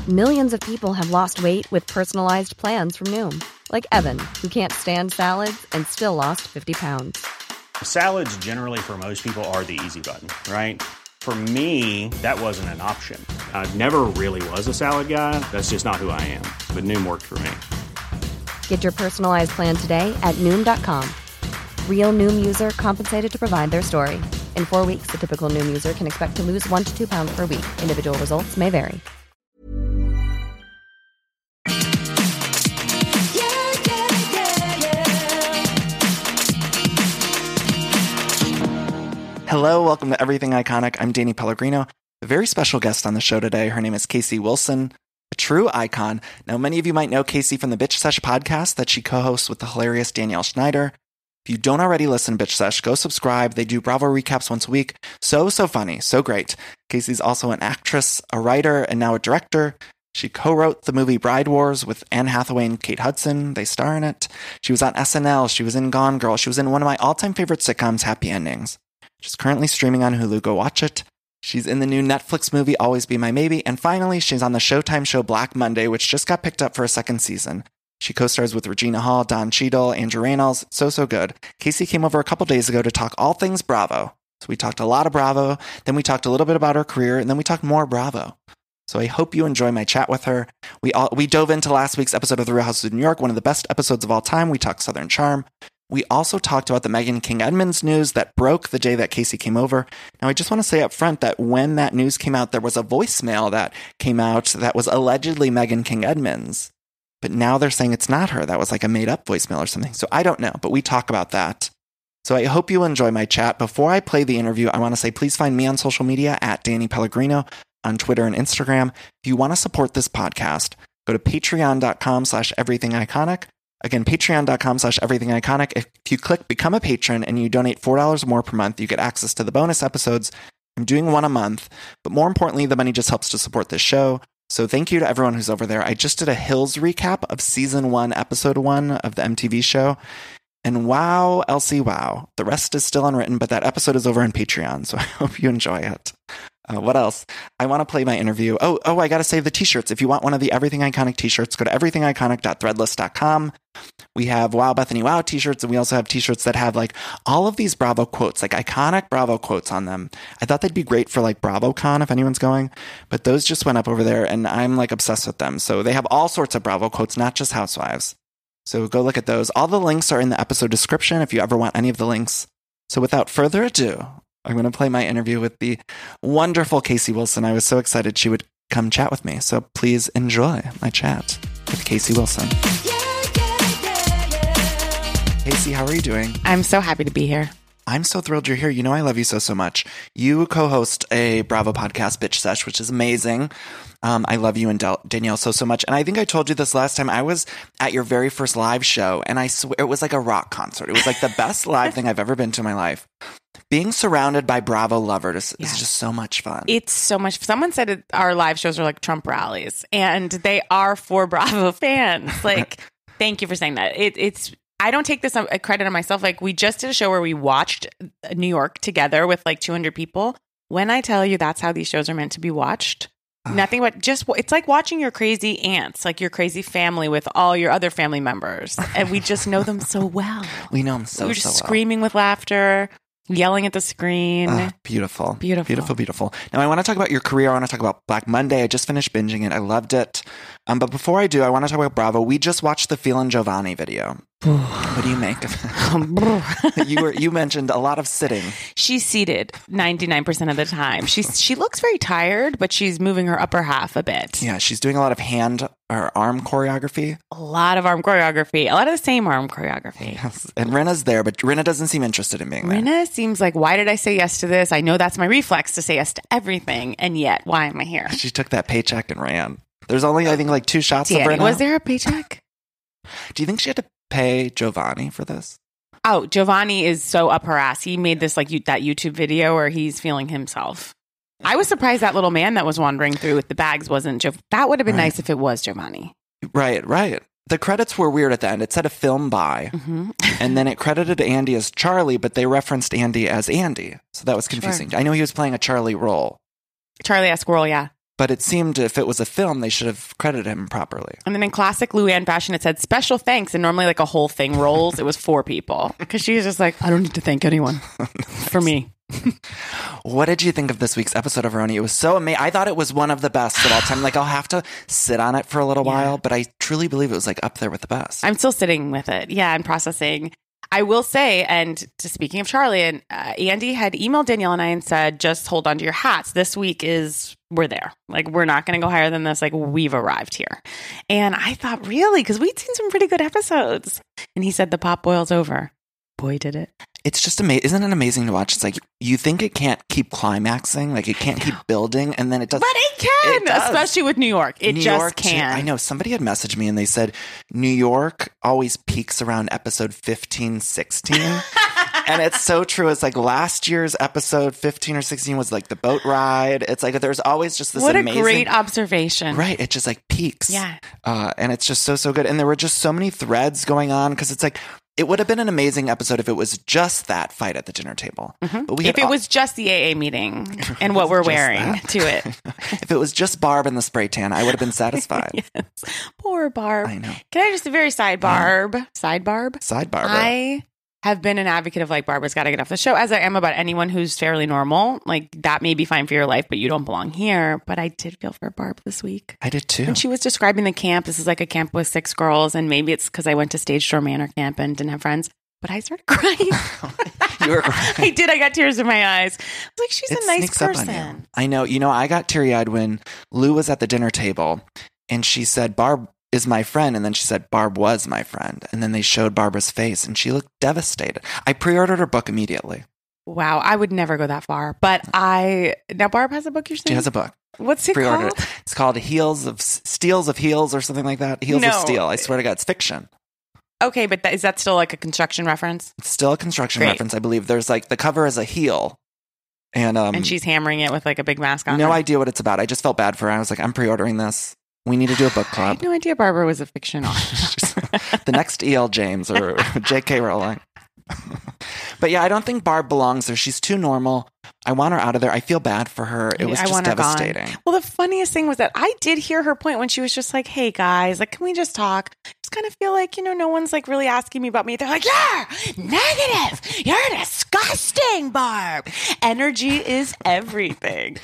Millions of people have lost weight with personalized plans from Noom. Like Evan, who can't stand salads and still lost 50 pounds. Salads generally for most people are the easy button, right? For me, that wasn't an option. I never really was a salad guy. That's just not who I am. But Noom worked for me. Get your personalized plan today at Noom.com. Real Noom user compensated to provide their story. In 4 weeks, the typical Noom user can expect to lose 1 to 2 pounds per week. Individual results may vary. Hello, welcome to Everything Iconic. I'm Danny Pellegrino. A very special guest on the show today. Her name is Casey Wilson, a true icon. Now, many of you might know Casey from the Bitch Sesh podcast that she co-hosts with the hilarious Danielle Schneider. If you don't already listen to Bitch Sesh, go subscribe. They do Bravo recaps once a week. So funny, so great. Casey's also an actress, a writer, and now a director. She co-wrote the movie Bride Wars with Anne Hathaway and Kate Hudson. They star in it. She was on SNL. She was in Gone Girl. She was in one of my all-time favorite sitcoms, Happy Endings. She's currently streaming on Hulu. Go watch it. She's in the new Netflix movie Always Be My Maybe. And finally, she's on the Showtime show Black Monday, which just got picked up for a second season. She co-stars with Regina Hall, Don Cheadle, Andrew Rannells. So good. Casey came over a couple days ago to talk all things Bravo. So we talked a lot of Bravo, then we talked a little bit about her career, and then we talked more Bravo. So I hope you enjoy my chat with her. We dove into last week's episode of The Real Housewives of New York, one of the best episodes of all time. We talked Southern Charm. We also talked about the Meghan King Edmonds news that broke the day that Casey came over. Now, I just want to say up front that when that news came out, there was a voicemail that came out that was allegedly Meghan King Edmonds. But now they're saying it's not her. That was like a made-up voicemail or something. So I don't know, but we talk about that. So I hope you enjoy my chat. Before I play the interview, I want to say please find me on social media at Danny Pellegrino on Twitter and Instagram. If you want to support this podcast, go to patreon.com/everythingiconic. Again, patreon.com/everythingiconic. If you click Become a Patron and you donate $4 more per month, you get access to the bonus episodes. I'm doing one a month, but more importantly, the money just helps to support this show. So thank you to everyone who's over there. I just did a Hills recap of season 1, episode 1 of the MTV show. And wow, Elsie, wow. The rest is still unwritten, but that episode is over on Patreon, so I hope you enjoy it. What else? I want to play my interview. Oh, I got to save the t-shirts. If you want one of the Everything Iconic t-shirts, go to everythingiconic.threadless.com. We have Wow Bethany Wow t-shirts, and we also have t-shirts that have like all of these Bravo quotes, like iconic Bravo quotes on them. I thought they'd be great for like BravoCon if anyone's going, but those just went up over there and I'm like obsessed with them. So they have all sorts of Bravo quotes, not just Housewives. So go look at those. All the links are in the episode description if you ever want any of the links. So without further ado, I'm going to play my interview with the wonderful Casey Wilson. I was so excited she would come chat with me. So please enjoy my chat with Casey Wilson. Casey, how are you doing? I'm so happy to be here. I'm so thrilled you're here. You know I love you so much. You co-host a Bravo podcast, Bitch Sesh, which is amazing. I love you and Danielle so much. And I think I told you this last time. I was at your very first live show, and I swear it was like a rock concert. It was like the best live thing I've ever been to in my life. Being surrounded by Bravo lovers is just so much fun. It's so much. Someone said our live shows are like Trump rallies, and they are for Bravo fans. Like, thank you for saying that. It's. I don't take this credit on myself. Like, we just did a show where we watched New York together with like 200 people. When I tell you that's how these shows are meant to be watched, nothing but just, it's like watching your crazy aunts, like your crazy family with all your other family members. And we just know them so well. We know them so We're just well. screaming with laughter, yelling at the screen. Beautiful. Beautiful. Beautiful. Now, I want to talk about your career. I want to talk about Black Monday. I just finished binging it. I loved it. But before I do, I want to talk about Bravo. We just watched the Feel and Giovanni video. What do you make of it? You mentioned a lot of sitting. She's seated 99% of the time. She looks very tired, but she's moving her upper half a bit. Yeah, she's doing a lot of hand or arm choreography. A lot of arm choreography. A lot of the same arm choreography. Yes. And Rinna's there, but Rinna doesn't seem interested in being there. Rinna seems like, why did I say yes to this? I know that's my reflex to say yes to everything, and yet, why am I here? She took that paycheck and ran. There's only, I think, like 2 shots of Rinna. Was there a paycheck? Do you think she had to pay Giovanni for this? Oh, Giovanni is so up her ass. He made this like that YouTube video where he's feeling himself. I was surprised that little man that was wandering through with the bags wasn't that would have been nice if it was Giovanni. Right. The credits were weird at the end. It said a film by, and then it credited Andy as Charlie, but they referenced Andy as Andy. So that was confusing. Sure. I know he was playing a Charlie role. Charlie-esque role, yeah. But it seemed if it was a film, they should have credited him properly. And then in classic Luann fashion, it said special thanks. And normally like a whole thing rolls. It was 4 people. Because she was just like, I don't need to thank anyone for me. What did you think of this week's episode of Roni? It was so amazing. I thought it was one of the best of all time. Like, I'll have to sit on it for a little while, but I truly believe it was like up there with the best. I'm still sitting with it. Yeah, and processing. I will say, and speaking of Charlie, and Andy had emailed Danielle and I and said, just hold on to your hats. This week we're there. Like, we're not going to go higher than this. Like, we've arrived here. And I thought, really? Because we'd seen some pretty good episodes. And he said the pot boils over. Boy, did it. It's just amazing. Isn't it amazing to watch? It's like you think it can't keep climaxing, like it can't keep building, and then it does. But it can, especially with New York. It just can. I know. Somebody had messaged me and they said New York always peaks around episode 15, 16. And it's so true. It's like last year's episode 15 or 16 was like the boat ride. It's like there's always just this amazing. What a great observation. Right. It just like peaks. Yeah. And it's just so good. And there were just so many threads going on because it's like, it would have been an amazing episode if it was just that fight at the dinner table. Mm-hmm. But if it was just the AA meeting and what we're wearing to it. If it was just Barb and the spray tan, I would have been satisfied. Yes. Poor Barb. I know. Can I just a very side Barb? I have been an advocate of like, Barbara's got to get off the show, as I am about anyone who's fairly normal. Like, that may be fine for your life, but you don't belong here. But I did feel for Barb this week. I did too. When she was describing the camp, this is like a camp with 6 girls, and maybe it's because I went to Stage Door Manor camp and didn't have friends, but I started crying. You were crying. I did. I got tears in my eyes. I was like, she's a nice person. I know. You know, I got teary-eyed when Lou was at the dinner table, and she said, Barb is my friend, and then she said Barb was my friend, and then they showed Barbara's face and she looked devastated. I pre-ordered her book immediately. Wow, I would never go that far, but now Barb has a book. You're saying she has a book. What's it called? It's called Steals of Heels or something like that. Heels of Steel. I swear to God, it's fiction. Okay, but is that still like a construction reference? It's still a construction reference, I believe. There's like the cover is a heel. And she's hammering it with like a big mask on. No idea what it's about. I just felt bad for her. I was like, I'm pre-ordering this. We need to do a book club. I had no idea Barbara was a fiction author. The next E.L. James or J.K. Rowling. But yeah, I don't think Barb belongs there. She's too normal. I want her out of there. I feel bad for her. It was just devastating. Well, the funniest thing was that I did hear her point when she was just like, hey guys, like, can we just talk? Just kind of feel like, no one's like really asking me about me. They're like, you're negative. You're disgusting, Barb. Energy is everything.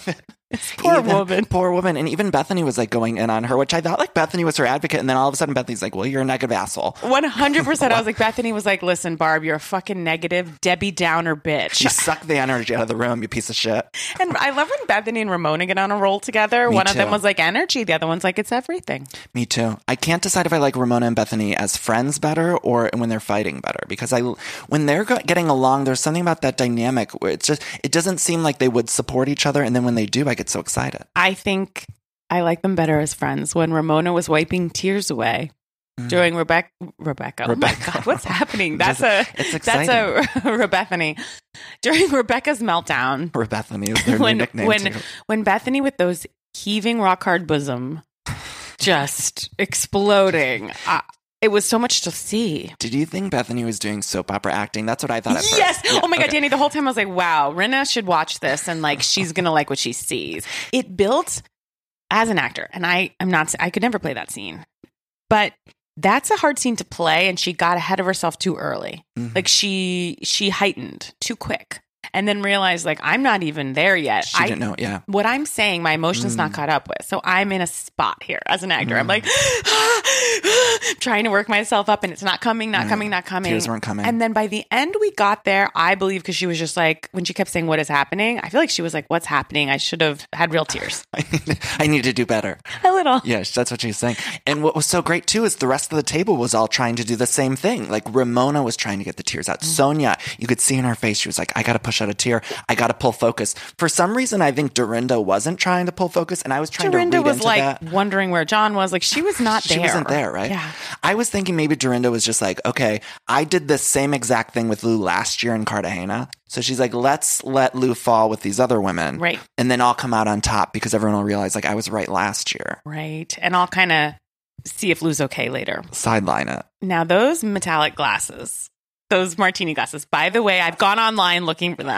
Poor woman. And even Bethany was like going in on her, which I thought like Bethany was her advocate. And then all of a sudden Bethany's like, well, you're a negative asshole. 100%. I was like, Bethany was like, listen, Barb, you're a fucking negative Debbie Downer bitch. You suck the energy out of the room, you piece of shit. And I love when Bethany and Ramona get on a roll together. One of them was like energy. The other one's like, it's everything. Me too. I can't decide if I like Ramona and Bethany as friends better or when they're fighting better. Because when they're getting along, there's something about that dynamic where it doesn't seem like they would support each other. And then when they do, I get so excited. I think I like them better as friends. When Ramona was wiping tears away during Rebecca. Oh my God, what's happening? That's a Rebethany. During Rebecca's meltdown. Rebethany is their new nickname too. When Bethany with those heaving rock hard bosom just exploding. It was so much to see. Did you think Bethany was doing soap opera acting? That's what I thought at first. Yes. Yeah. Oh my God, Danny. The whole time I was like, wow, Rinna should watch this and like she's going to like what she sees. It built as an actor. And I could never play that scene. But that's a hard scene to play. And she got ahead of herself too early. Mm-hmm. Like she heightened too quick. And then realized, like, I'm not even there yet. She didn't know, yeah. What I'm saying, my emotions not caught up with. So I'm in a spot here as an actor. I'm like, trying to work myself up, and it's not coming. Tears weren't coming. And then by the end, we got there, I believe, because she was just like, when she kept saying, what is happening? I feel like she was like, what's happening? I should have had real tears. I need to do better. A little. Yeah, that's what she's saying. And what was so great, too, is the rest of the table was all trying to do the same thing. Like, Ramona was trying to get the tears out. Sonia, you could see in her face, she was like, I got to push out a tear. I got to pull focus. For some reason, I think Dorinda wasn't trying to pull focus, and I was trying to read into that. Dorinda was like wondering where John was. Like, she was not there. She wasn't there, right? Yeah. I was thinking maybe Dorinda was just like, okay, I did the same exact thing with Lou last year in Cartagena. So she's like, let's let Lou fall with these other women. Right. And then I'll come out on top because everyone will realize like I was right last year. Right. And I'll kind of see if Lou's okay later. Sideline it. Now, those metallic glasses, those martini glasses, by the way, I've gone online looking for them.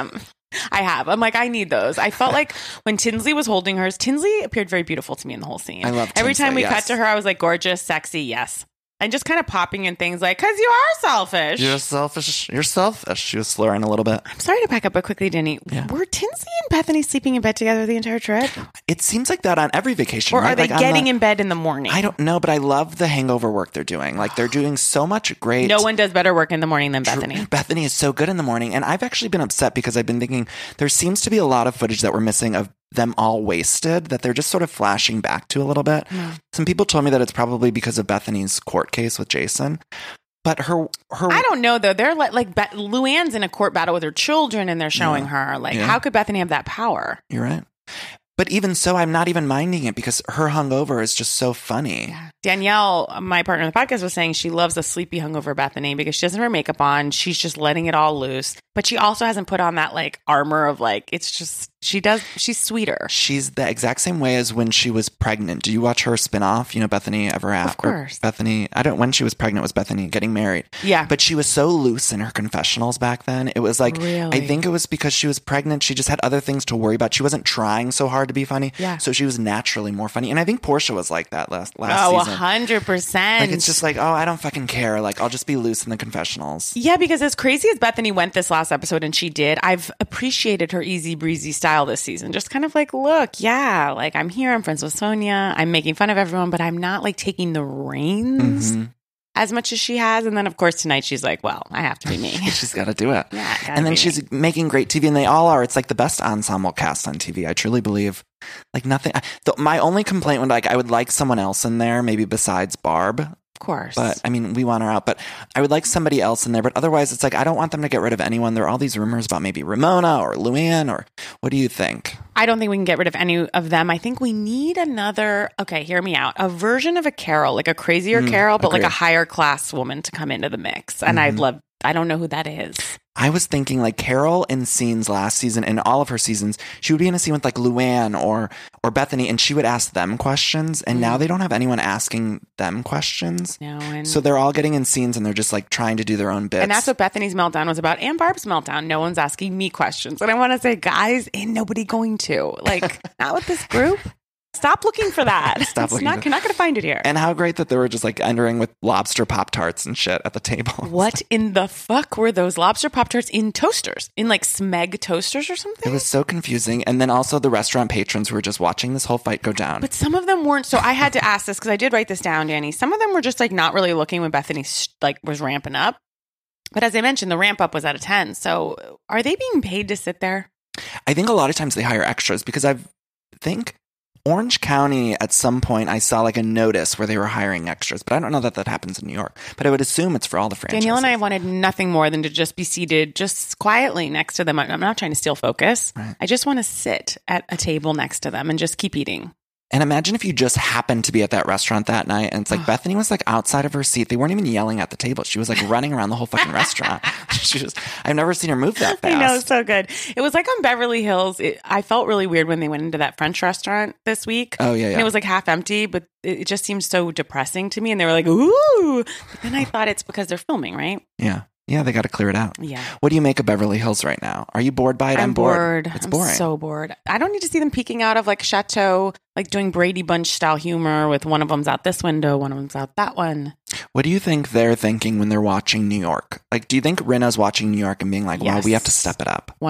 I have. I'm like, I need those. I felt like when Tinsley was holding hers, Tinsley appeared very beautiful to me in the whole scene. I love Every Tinsley, time we yes. cut to her, I was like, gorgeous, sexy, yes. And just kind of popping in things like, because you are selfish. You're selfish. You're selfish. She was slurring a little bit. I'm sorry to back up, but quickly, Denny. Yeah. Were Tinsley and Bethany sleeping in bed together the entire trip? It seems like that on every vacation, Or right? are they Like, getting in bed in the morning? I don't know, but I love the hangover work they're doing. Like, they're doing so much great. No one does better work in the morning than Bethany. Bethany is so good in the morning. And I've actually been upset because I've been thinking there seems to be a lot of footage that we're missing of them all wasted that they're just sort of flashing back to a little bit. Some people told me that it's probably because of Bethany's court case with Jason. But her I don't know, though. They're like Luann's in a court battle with her children and they're showing her. Like, how could Bethany have that power? You're right. But even so, I'm not even minding it because her hungover is just so funny. Yeah. Danielle, my partner in the podcast, was saying she loves a sleepy hungover Bethany because she doesn't have her makeup on. She's just letting it all loose. But she also hasn't put on that like armor of like, it's just, she's sweeter. She's the exact same way as when she was pregnant. Do you watch her spinoff? You know, Bethany Ever After? Of course. Bethany, when she was pregnant was Bethany getting married. Yeah. But she was so loose in her confessionals back then. It was like, Really? I think it was because she was pregnant. She just had other things to worry about. She wasn't trying so hard to be funny. Yeah. So she was naturally more funny. And I think Portia was like that last Oh, season. 100%. Like, it's just like, oh, I don't fucking care. Like, I'll just be loose in the confessionals. Yeah, because as crazy as Bethany went this last episode, and she did, I've appreciated her easy breezy style this season. Just kind of like, look, yeah, like I'm here, I'm friends with Sonia, I'm making fun of everyone, but I'm not like taking the reins as much as she has. And then, of course, tonight she's like, well, I have to be me. She's got to do it. Yeah, gotta and then be she's me. making great TV, and they all are. It's like the best ensemble cast on TV. I truly believe. Like nothing. My only complaint would I would like someone else in there, maybe besides Barb. Of course. But I mean, we want her out. But I would like somebody else in there. But otherwise, it's like I don't want them to get rid of anyone. There are all these rumors about maybe Ramona or Luann. Or what do you think? I don't think we can get rid of any of them. I think we need another, okay, hear me out, a version of a Carol, like a crazier Carol, but like a higher class woman to come into the mix. And I don't know who that is. I was thinking like Carol in scenes last season, in all of her seasons, she would be in a scene with like Luann or Bethany, and she would ask them questions. And now they don't have anyone asking them questions. No, and So they're all getting in scenes and they're just like trying to do their own bits. and that's what Bethany's meltdown was about, and Barb's meltdown. No one's asking me questions. And I want to say, guys, ain't nobody going to. Like, not with this group. Stop looking for that. You're not going to find it here. And how great that they were just like entering with lobster Pop-Tarts and shit at the table. What in the fuck were those lobster Pop-Tarts in toasters? In like Smeg toasters or something? It was so confusing. And then also the restaurant patrons who were just watching this whole fight go down. But some of them weren't. So I had to ask this because I did write this down, Danny. Some of them were just like not really looking when Bethany like was ramping up. But as I mentioned, the ramp up was at a 10. So are they being paid to sit there? I think a lot of times they hire extras because I think Orange County at some point I saw like a notice where they were hiring extras, but I don't know that happens in New York. But I would assume it's for all the franchises. Danielle and I wanted nothing more than to just be seated just quietly next to them. I'm not trying to steal focus. Right. I just want to sit at a table next to them and just keep eating. And imagine if you just happened to be at that restaurant that night and it's like Bethany was like outside of her seat. They weren't even yelling at the table. She was like running around the whole fucking restaurant. I've never seen her move that fast. I know, so good. It was like on Beverly Hills. I felt really weird when they went into that French restaurant this week. Oh, yeah. And it was like half empty, but it just seemed so depressing to me. And they were like, ooh. But then I thought it's because they're filming, right? Yeah. Yeah, they got to clear it out. Yeah. What do you make of Beverly Hills right now? Are you bored by it? I'm bored. It's I'm boring. so bored. I don't need to see them peeking out of like Chateau, like doing Brady Bunch style humor with one of them's out this window, one of them's out that one. What do you think they're thinking when they're watching New York? Like, do you think Rinna's watching New York and being like, wow, we have to step it up?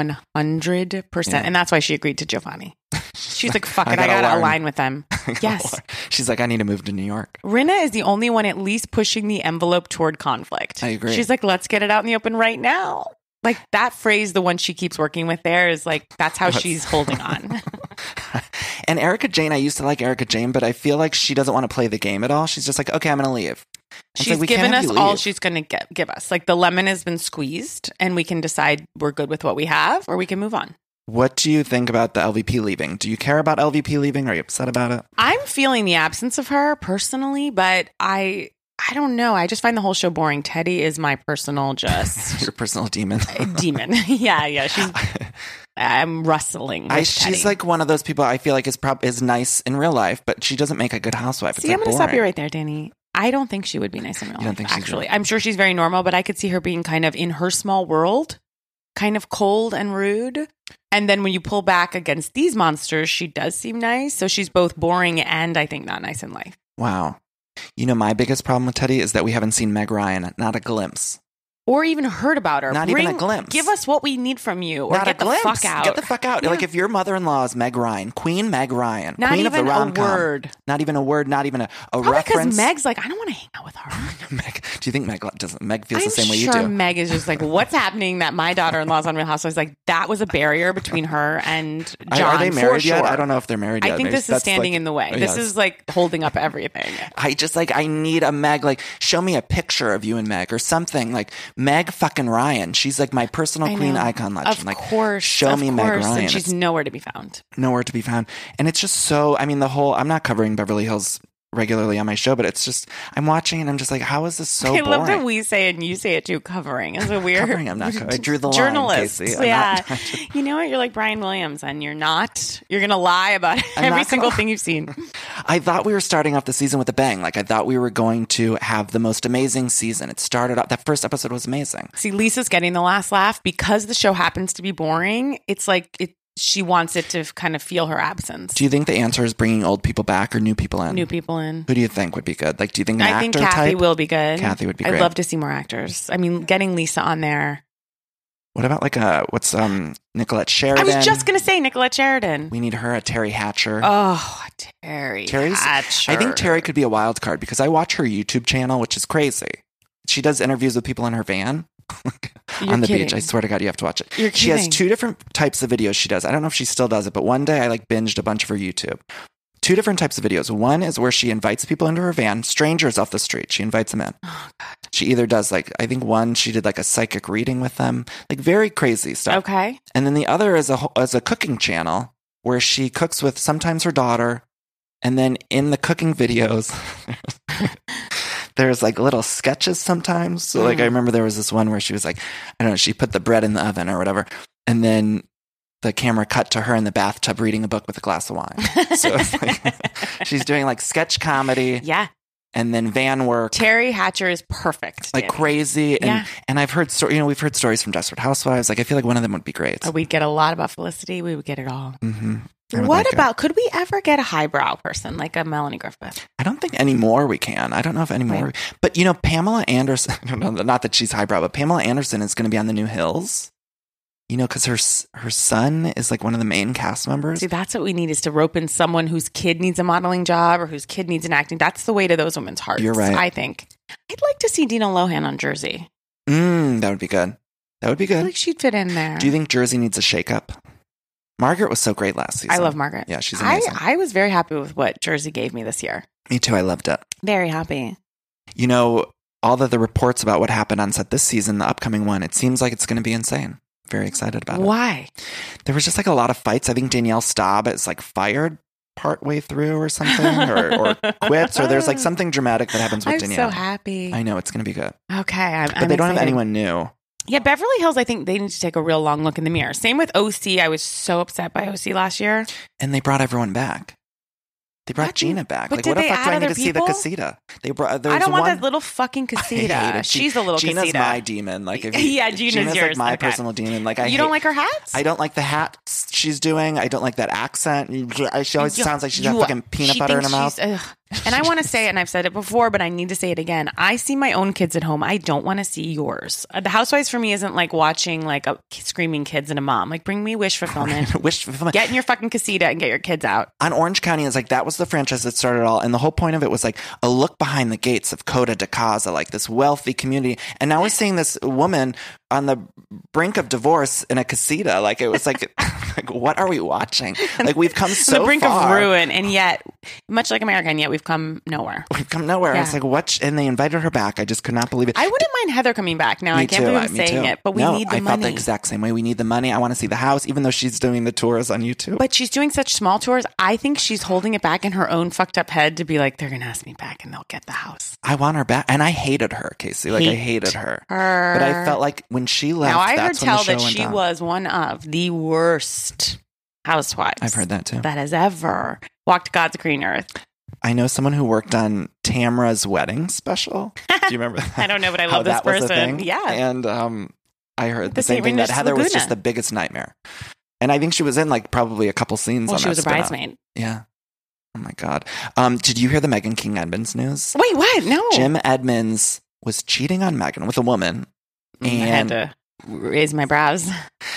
100%. Yeah. And that's why she agreed to Giovanni. She's like, fuck it, I I gotta got to learn. align with them. Yes. She's like, I need to move to New York. Rinna is the only one at least pushing the envelope toward conflict. I agree. She's like, let's get it out in the open right now. Like that phrase, the one she keeps working with there is like, that's how she's holding on. And Erica Jane, I used to like Erica Jane, but I feel like she doesn't want to play the game at all. She's just like, okay, I'm going to leave. It's She's like, we can't given have us you all leave. she's going to give us. Like the lemon has been squeezed and we can decide we're good with what we have or we can move on. What do you think about the LVP leaving? Do you care about LVP leaving? Are you upset about it? I'm feeling the absence of her personally, but I don't know. I just find the whole show boring. Teddy is my personal just Your personal demon. demon. Yeah. I'm rustling. With She's Teddy. like one of those people I feel like is nice in real life, but she doesn't make a good housewife. It's See, like I'm going to boring. stop you right there, Danny. I don't think she would be nice in real You don't life, think she's actually. real? I'm sure she's very normal, but I could see her being kind of in her small world, kind of cold and rude. And then when you pull back against these monsters, she does seem nice. So she's both boring and I think not nice in life. Wow. You know, my biggest problem with Teddy is that we haven't seen Meg Ryan, not a glimpse. Or even heard about her. Not even a glimpse. Give us what we need from you. Or Not get a the glimpse. fuck out. Get the fuck out. Yeah. Like if your mother-in-law is Meg Ryan, Queen Meg Ryan, Not Queen of the even a rom-com. word. Not even a word, not even a Probably reference. because Meg's like, I don't want to hang out with her. Meg, do you think Meg feels I'm the same way sure you do? Meg is just like, what's happening that my daughter-in-law's on Real Housewives? Like, that was a barrier between her and John. Are they married for yet? sure. I don't know if they're married yet. I think Maybe this is that's standing like- in the way. Oh, This yes. is like holding up everything. I need a Meg, like, show me a picture of you and Meg or something. Like, Meg fucking Ryan. She's like my personal I queen know. icon legend. Of Like, course. show of me Meg course. Ryan. And she's It's nowhere to be found. nowhere to be found. And it's just so, I mean, I'm not covering Beverly Hills regularly on my show, but it's just, I'm watching and I'm just like, how is this so I boring? love that we say it and you say it too, covering. Is a weird. Covering, I'm not covering. I drew the line, Journalists. Casey. I'm Yeah. not- You know what? You're like Brian Williams and you're not. You're going to lie about every not single gonna- thing you've seen. I thought we were starting off the season with a bang. Like, I thought we were going to have the most amazing season. It started off, that first episode was amazing. See, Lisa's getting the last laugh because the show happens to be boring. It's like she wants it to kind of feel her absence. Do you think the answer is bringing old people back or new people in? New people in. Who do you think would be good? Like, do you think an I think actor Kathy type? will be good. Kathy would be I'd great. love to see more actors. I mean, getting Lisa on there. What about like Nicolette Sheridan? I was just going to say Nicolette Sheridan. We need her, a Terry Hatcher. Oh, Terry's Hatcher. I think Terry could be a wild card because I watch her YouTube channel, which is crazy. She does interviews with people in her van on the kidding. beach. I swear to God, you have to watch it. You're She has kidding. 2 different types of videos she does. I don't know if she still does it, but one day I like binged a bunch of her YouTube. 2 different types of videos. One is where she invites people into her van, strangers off the street. She invites them in. Oh, God. She either does like, I think one, she did like a psychic reading with them, like very crazy stuff. Okay. And then the other is a cooking channel where she cooks with sometimes her daughter. And then in the cooking videos, there's like little sketches sometimes. So like I remember there was this one where she was like, I don't know, she put the bread in the oven or whatever. And then the camera cut to her in the bathtub reading a book with a glass of wine. So it's like, she's doing like sketch comedy Yeah. and then van work. Terry Hatcher is perfect. Like Danny. crazy. Yeah. And I've heard, we've heard stories from Desperate Housewives. Like I feel like one of them would be great. Oh, we'd get a lot about Felicity. We would get it all. Mm-hmm. What about, could we ever get a highbrow person like a Melanie Griffith? I don't think anymore we can. I don't know if anymore. Right. But, Pamela Anderson, I don't know, not that she's highbrow, but Pamela Anderson is going to be on The New Hills. Because her son is like one of the main cast members. See, that's what we need is to rope in someone whose kid needs a modeling job or whose kid needs an acting. That's the way to those women's hearts. You're right. I think. I'd like to see Dina Lohan on Jersey. That would be good. That would be I feel good. like she'd fit in there. Do you think Jersey needs a shakeup? Margaret was so great last season. I love Margaret. Yeah, she's amazing. I was very happy with what Jersey gave me this year. Me too. I loved it. Very happy. All of the reports about what happened on set this season, the upcoming one, it seems like it's going to be insane. Very excited about it. Why? There was just like a lot of fights. I think Danielle Staub is like fired partway through or something or quits or there's like something dramatic that happens with I'm Danielle. so happy. I know it's going to be good. Okay. But they don't have excited. anyone new. Yeah, Beverly Hills, I think they need to take a real long look in the mirror. Same with OC. I was so upset by OC last year. And they brought everyone back. They brought What? Gina back. But Like, did what the they fuck do add I need other to see the people? casita? They brought. There I was don't want one, that little fucking I hate casita. it. She's a little Gina's casita. my demon. Like, if Yeah, Gina's yours. like my Okay. personal demon. Like, You don't like her hats? I don't like the hats she's doing. I don't like that accent. She always sounds like she's got fucking peanut she butter in her thinks mouth. she's- ugh. And I want to say it, and I've said it before, but I need to say it again. I see my own kids at home. I don't want to see yours. The Housewives for me isn't like watching like screaming kids and a mom. Like, bring me wish fulfillment. Wish fulfillment. Get in your fucking casita and get your kids out. On Orange County, it's like that was the franchise that started it all, and the whole point of it was like a look behind the gates of Coda de Casa, like this wealthy community. And now we're seeing this woman on the brink of divorce in a casita. Like it was like, like what are we watching? Like we've come so the brink far. of ruin, and yet, much like America, and yet we've come nowhere. We've come nowhere. Yeah. I was like, what? And they invited her back. I just could not believe it. I wouldn't mind Heather coming back. Now I can't believe I'm Me saying too. it, but we No, need the I money. felt the exact same way. We need the money. I want to see the house, even though she's doing the tours on YouTube. But she's doing such small tours. I think she's holding it back in her own fucked up head to be like, they're going to ask me back and they'll get the house. I want her back. And I hated her, Casey. Like, I hated her. But I felt like when she left, Now, I heard that's when the tell show that went she down. was one of the worst housewives. I've heard that too. That has ever walked God's green earth. I know someone who worked on Tamra's wedding special. Do you remember that? I don't know, but I How love this that was a person. thing? Yeah. And I heard the The same St. thing, that Regis Heather was Laguna. just the biggest nightmare. And I think she was in like probably a couple scenes Well, on she that was a spin-off. bridesmaid. Yeah. Oh my God. Did you hear the Megan King Edmonds news? Wait, what? No. Jim Edmonds was cheating on Megan with a woman. I had to raise my brows.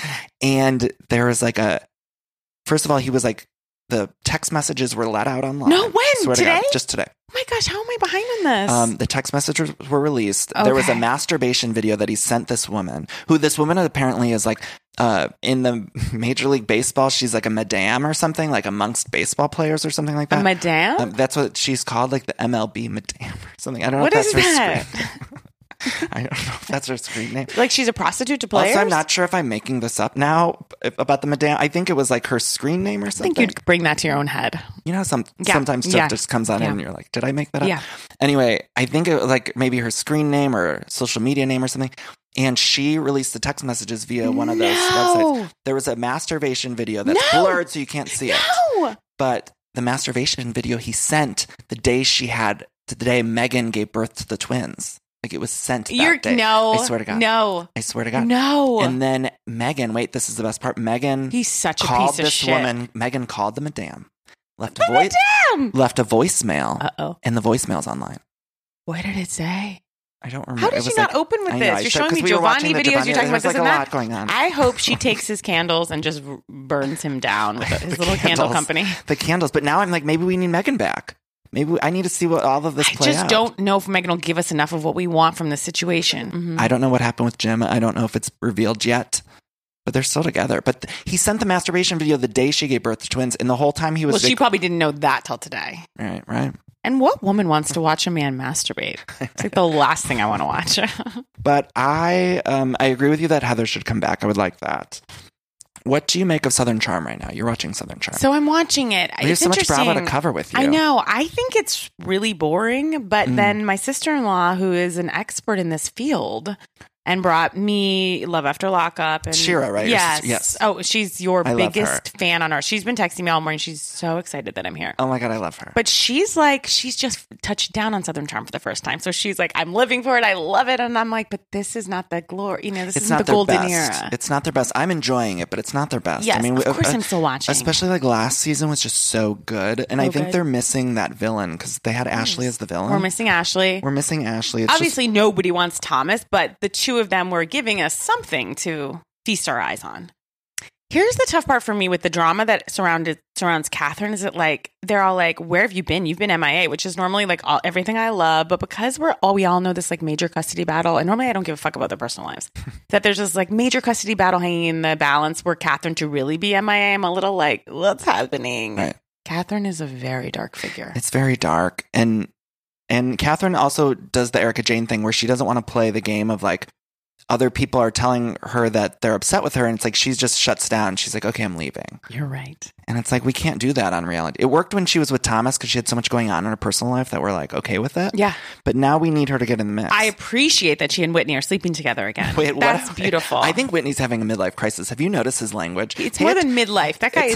And there was like first of all, he was like, the text messages were let out online. No, when? Swear to God, Today? just today. Oh my gosh, how am I behind on this? The text messages were released. There was a Okay. masturbation video that he sent this woman, who this woman apparently is like in the Major League Baseball. She's like a madame or something, like amongst baseball players or something like that. A madame? That's what she's called, like the MLB madame or something. I don't know What if that's is her that? screen. I don't know if that's her screen name. Like she's a prostitute to players? Also, I'm not sure if I'm making this up now about the madame. I think it was like her screen name or I something. think you'd bring that to your own head. You know, Yeah. sometimes stuff Yeah. just comes on Yeah. and you're like, did I make that up? Yeah. Anyway, I think it was like maybe her screen name or social media name or something. And she released the text messages via one of those websites. There was a masturbation video that's No. blurred so you can't see it. No! But the masturbation video he sent the day Megan gave birth to the twins. Like it was sent that day. No. I swear to God. No. I swear to God. No. And then Megan, wait, this is the best part. Megan He's such a called piece of this shit. woman. Megan called the madame, left a Madame! left a voicemail, Uh-oh. and the voicemail's online. What did it say? I don't remember. How It did was you not like- open with I this? know, I You're should- showing 'cause me we were watching Giovanni the videos. Giovanni- You're talking there's about this like and a that. lot going on. I hope she takes his candles and just burns him down with his little candle Candles. company. The candles. But now I'm like, maybe we need Megan back. Maybe I need to see what all of this I play just out. don't know if Megan will give us enough of what we want from this situation. Mhm. I don't know what happened with Jim. I don't know if it's revealed yet. But they're still together. But he sent the masturbation video the day she gave birth to twins, and the whole time he was Well, she like, probably didn't know that till today. right. And what woman wants to watch a man masturbate? It's like the last thing I want to watch. But I agree with you that Heather should come back. I would like that. What do you make of Southern Charm right now? You're watching Southern Charm. So I'm watching it. We have It's so much Bravo to interesting. cover with you. I know. I think it's really boring. But then my sister-in-law, who is an expert in this field, and brought me Love After Lockup. And Shira, right? Your Yes. sister- yes. Oh, she's your I love biggest fan on earth. She's been texting me all morning. She's so excited that I'm here. Oh my God, I love her. But she's just touched down on Southern Charm for the first time. So she's like, I'm living for it. I love it. And I'm like, but this is not the glory. This it's isn't not the their golden best. era. It's not their best. I'm enjoying it, but it's not their best. Yes, I mean, of course I'm still watching. Especially like last season was just so good. And I So think good. they're missing that villain because they had Ashley as the villain. We're missing Ashley. We're missing Ashley. It's Obviously, nobody wants Thomas, but the two of them were giving us something to feast our eyes on. Here's the tough part for me with the drama that surrounds Catherine. Is it like they're all like, "Where have you been? You've been MIA," which is normally like everything I love, but because we all know this like major custody battle, and normally I don't give a fuck about their personal lives. That there's this like major custody battle hanging in the balance where Catherine to really be MIA. I'm a little like, what's happening? Right. Catherine is a very dark figure. It's very dark. And Catherine also does the Erika Jane thing where she doesn't want to play the game of like, other people are telling her that they're upset with her, and it's like she's just shuts down. She's like, okay, I'm leaving. You're right. And it's like, we can't do that on reality. It worked when she was with Thomas because she had so much going on in her personal life that we're like, okay with it. Yeah. But now we need her to get in the mix. I appreciate that she and Whitney are sleeping together again. Wait, what? That's beautiful. I think Whitney's having a midlife crisis. Have you noticed his language? it's more than midlife. That guy is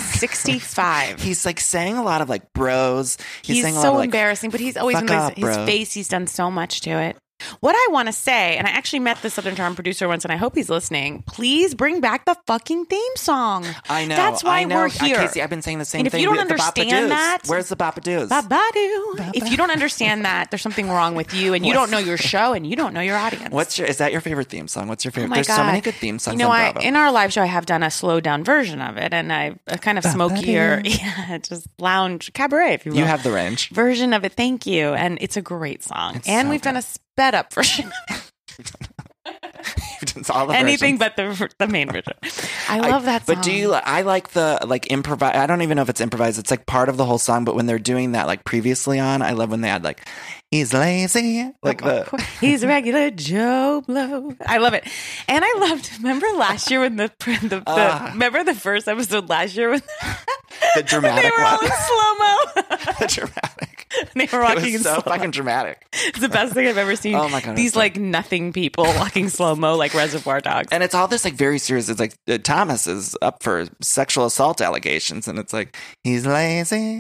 65. He's like saying a lot of like bros. He's saying a lot so of, like, embarrassing, but he's always fuck been up, his bro. face. He's done so much to it. What I want to say, and I actually met the Southern Charm producer once, and I hope he's listening. Please bring back the fucking theme song. I know. That's why I know. we're here. Casey, I've been saying the same And if thing. you don't The understand Bapadoos. that- Where's the Bapadoos? Babadoo. If you don't understand that, there's something wrong with you, and you don't know your show, and you don't know your audience. Is that your favorite theme song? What's your favorite? Oh my There's God. so many good theme songs You know, on Bravo. in our live show, I have done a slowed down version of it, and a kind of smokier, just lounge cabaret, if you will. You have the range. Version of it. Thank you, and it's a great song. It's And so we've done good. a sped up version. It's all the Anything versions. but the main version. I love that song. But do you? I like the like improvise. I don't even know if it's improvised. It's like part of the whole song. But when they're doing that, like previously on, I love when they add like, he's lazy, like He's a regular Joe Blow. I love it. And I loved, remember last year when remember the first episode last year when the dramatic they were all one. in slow-mo? The dramatic. They were walking It was in so slow. fucking dramatic. It's the best thing I've ever seen. Oh my God, These it's like- like nothing people walking slow-mo like Reservoir Dogs. And it's all this like very serious. It's like Thomas is up for sexual assault allegations, and it's like he's lazy.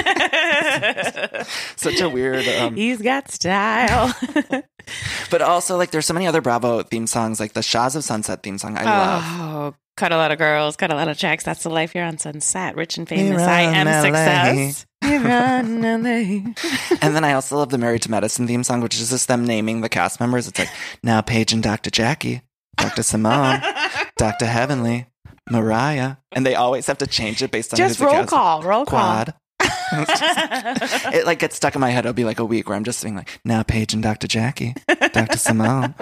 Such a weird. He's got style. But also, like, there's so many other Bravo theme songs, like the Shahs of Sunset theme song. I love. Oh, cut a lot of girls, cut a lot of checks. That's the life here on Sunset. Rich and famous. Here I on am LA. success. Here on LA. And then I also love the Married to Medicine theme song, which is just them naming the cast members. It's like now Paige and Dr. Jackie, Dr. Simone, Dr. Heavenly, Mariah, and they always have to change it based on Just who's the roll cast. call, roll call. Quad. It like gets stuck in my head. It'll be like a week where I'm just saying like now Paige and Dr. Jackie, Dr. Simone.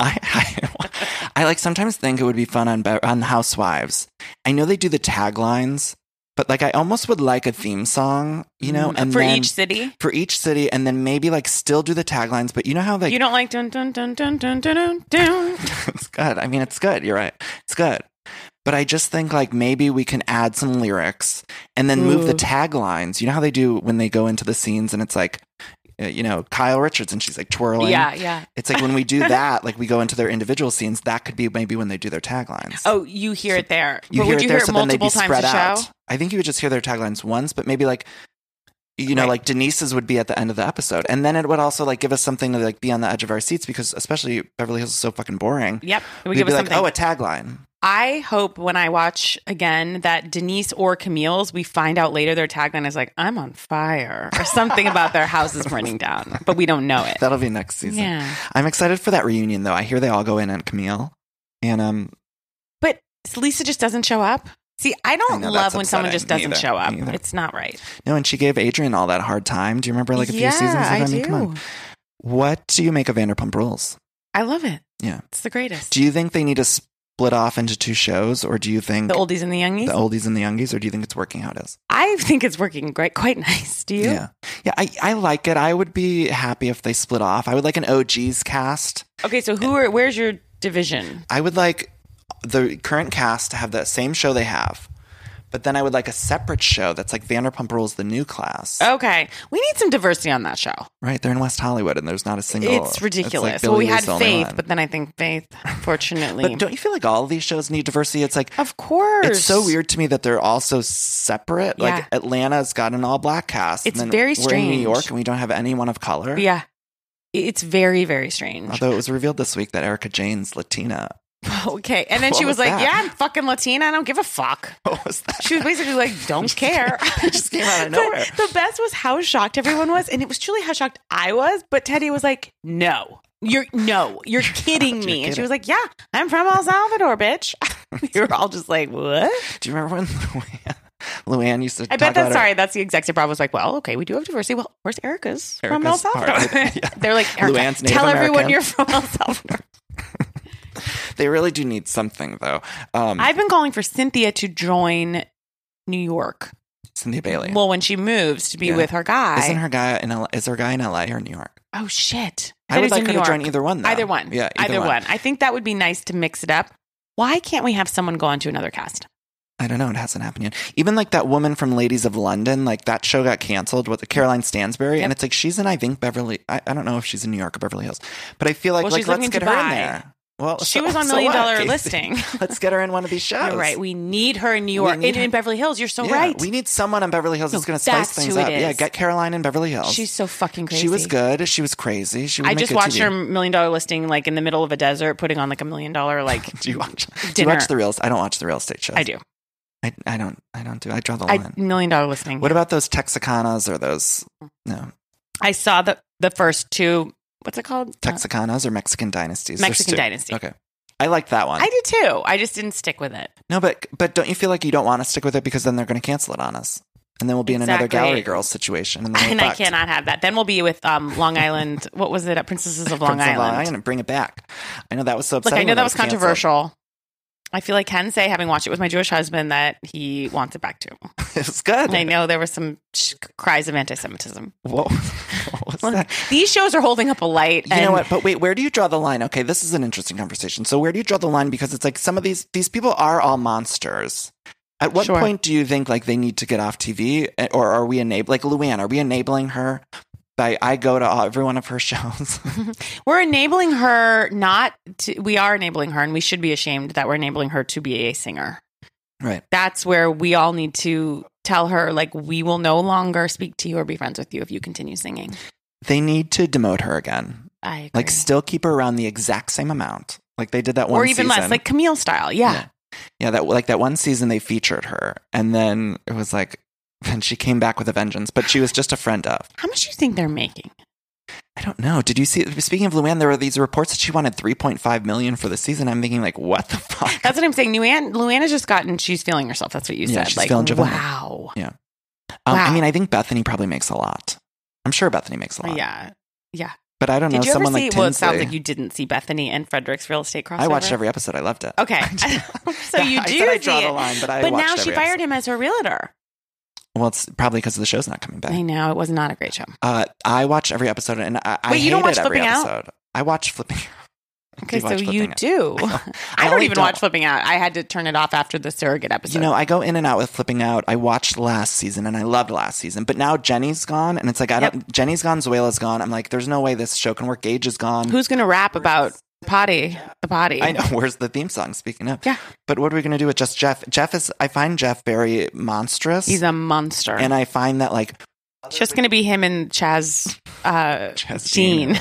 I like sometimes think it would be fun on Housewives. I know they do the taglines, but like I almost would like a theme song, you know, and for then, each city. for each city, and then maybe like still do the taglines. But you know how like You don't like dun dun dun dun dun dun dun dun. it's good. I mean, it's good. You're right. It's good. But I just think like maybe we can add some lyrics and then move the taglines. You know how they do when they go into the scenes and it's like, you know, Kyle Richards and she's like twirling. Yeah. It's like when we do that, like we go into their individual scenes, that could be maybe when they do their taglines. Oh, you hear it there. You But hear would it you there, hear so it then they'd be multiple times spread a out. show? I think you would just hear their taglines once, but maybe like, you know, Right. like Denise's would be at the end of the episode. And then it would also like give us something to like be on the edge of our seats because especially Beverly Hills is so fucking boring. Yep. It would We'd give be us like, something. oh, a tagline. I hope when I watch again that Denise or Camille's, we find out later their tagline is like, I'm on fire or something about their house is burning down, but we don't know it. That'll be next season. Yeah. I'm excited for that reunion though. I hear they all go in on Camille. And But Lisa just doesn't show up. See, I don't know, love that's when someone upsetting. just doesn't Me either. show up. Me either. It's not right. no, and she gave Adrian all that hard time. Do you remember like a few seasons ago? I mean, do. come on. What do you make of Vanderpump Rules? I love it. Yeah. It's the greatest. Do you think they need to split off into two shows, or do you think The oldies and the youngies? the oldies and the youngies, or do you think it's working how it is? I think it's working great, quite nice. Do you? Yeah. I like it. I would be happy if they split off. I would like an OGs cast. Okay, so where's your division? I would like the current cast to have that same show they have, but then I would like a separate show that's like Vanderpump Rules, the new class. Okay. We need some diversity on that show. Right, they're in West Hollywood, and there's not a single. It's ridiculous. like Well, we Billy had Lee's the only Faith, one. but then I think Faith, unfortunately. But don't you feel like all of these shows need diversity? It's like Of course. it's so weird to me that they're all so separate. Yeah. Like Atlanta's got an all black cast. It's and then very We're in strange. New York, and we don't have anyone of color. Yeah. It's very, very strange. Although it was revealed this week that Erica Jane's Latina. Okay. And then What she was was like, that? yeah, I'm fucking Latina. I don't give a fuck. What was that? She was basically like, don't care. It just came out of But nowhere. the best was how shocked everyone was. And it was truly how shocked I was. But Teddy was like, no. You're kidding me. And she kidding. was like, yeah, I'm from El Salvador, bitch. We were all just like, what? Do you remember when Luann used to I talk bet about that's sorry. That's the executive Bravo was like, well, okay, we do have diversity. Well, where's Erica's from El Erica's Salvador? part. Yeah. They're like, Erica, Luann's Native tell everyone American. you're from El Salvador. They really do need something, though. I've been calling for Cynthia to join New York. Cynthia Bailey. Well, when she moves to be Yeah. with her guy. Isn't her guy in LA? Is her guy in LA or New York? Oh, shit. I would He's like in her New to join York. either one, though. Either one. Yeah, either one. I think that would be nice to mix it up. Why can't we have someone go on to another cast? I don't know. It hasn't happened yet. Even like that woman from Ladies of London, like that show got canceled with Caroline Stansberry. Yep. And it's like she's in, I think, Beverly. I don't know if she's in New York or Beverly Hills. But I feel like, Well, she's let's living get in her in Dubai. there. Well, She so- was on so Million what, Dollar Casey? Listing. Let's get her in one of these shows. You're right. We need her in New York. need And her. in Beverly Hills. You're so Yeah, right. we need someone in Beverly Hills No, that's going to spice that's things who it up. Yeah, is. get Caroline in Beverly Hills. She's so fucking crazy. She was good. She was crazy. She would I make just good watched TV. her $1 Million Listing like in the middle of a desert, putting on like $1 million like Do you watch? Do you dinner. watch the real? I don't watch the real estate shows. I do. I don't. I don't do. I draw the $1 line. Million Listing. What about those Texacanas or those? No, I saw the first two. What's it called? Texacanas or Mexican dynasties. There's Mexican two. Dynasty. Okay, I like that one. I did too. I just didn't stick with it. No, but don't you feel like you don't want to stick with it because then they're going to cancel it on us, and then we'll be in another Exactly. Gallery Girls situation, and then we're And I fucked. cannot have that. Then we'll be with Long Island. What was it? Princesses of Long Prince of Island. Bring it back. I know that was so Look, upsetting. I know when that it was canceled. controversial. I feel like Ken say, having watched it with my Jewish husband, that he wants it back too. It was good. I know there were some cries of anti-Semitism. Whoa. What was that? These shows are holding up a light. You know what? But wait, where do you draw the line? Okay, this is an interesting conversation. So where do you draw the line? Because it's like some of these people are all monsters. At what Sure. point do you think like they need to get off TV, or are we like Luann? Are we enabling her I go to every one of her shows. We're enabling her we are enabling her, and we should be ashamed that we're enabling her to be a singer. Right. That's where we all need to tell her, like, we will no longer speak to you or be friends with you if you continue singing. They need to demote her again. I agree. Like, still keep her around the exact same amount. Like they did that one or even season. less, like Camille style. Yeah. That one season they featured her, and then it was like, and she came back with a vengeance, but she was just a friend of. How much do you think they're making? I don't know. Did you see? Speaking of Luann, there were these reports that she wanted $3.5 million for the season. I'm thinking, like, what the fuck? That's what I'm saying. Luann has just gotten. She's feeling herself. That's what you said. She's like, feeling driven. wow. Yeah. Wow. I mean, I think Bethany probably makes a lot. I'm sure Bethany makes a lot. Yeah. Yeah. But I don't know. Did you ever someone see? like Well, it Tinsley. sounds like you didn't see Bethany and Frederick's real estate crossover. I watched every episode. I loved it. Okay, so you I do said I see draw it. the line, but I But watched now she every fired episode. him as her realtor. Well, it's probably because the show's not coming back. I know it was not a great show. I watched every episode, and I Wait, you don't watch hated every Flipping Out? episode. I watched Flipping Out. Okay, so watch you Flipping Out. do. I don't only even watch Flipping Out. I had to turn it off after the surrogate episode. You know, I go in and out with Flipping Out. I watched last season, and I loved last season. But now Jenny's gone, and it's like, Jenny's gone, Zoela's gone. I'm like, there's no way this show can work. Gage is gone. Who's going to rap about the potty? I know. Where's the theme song, speaking of? Yeah. But what are we going to do with just Jeff? I find Jeff very monstrous. He's a monster. And I find that, like... It's just going to be him and Chaz Jean.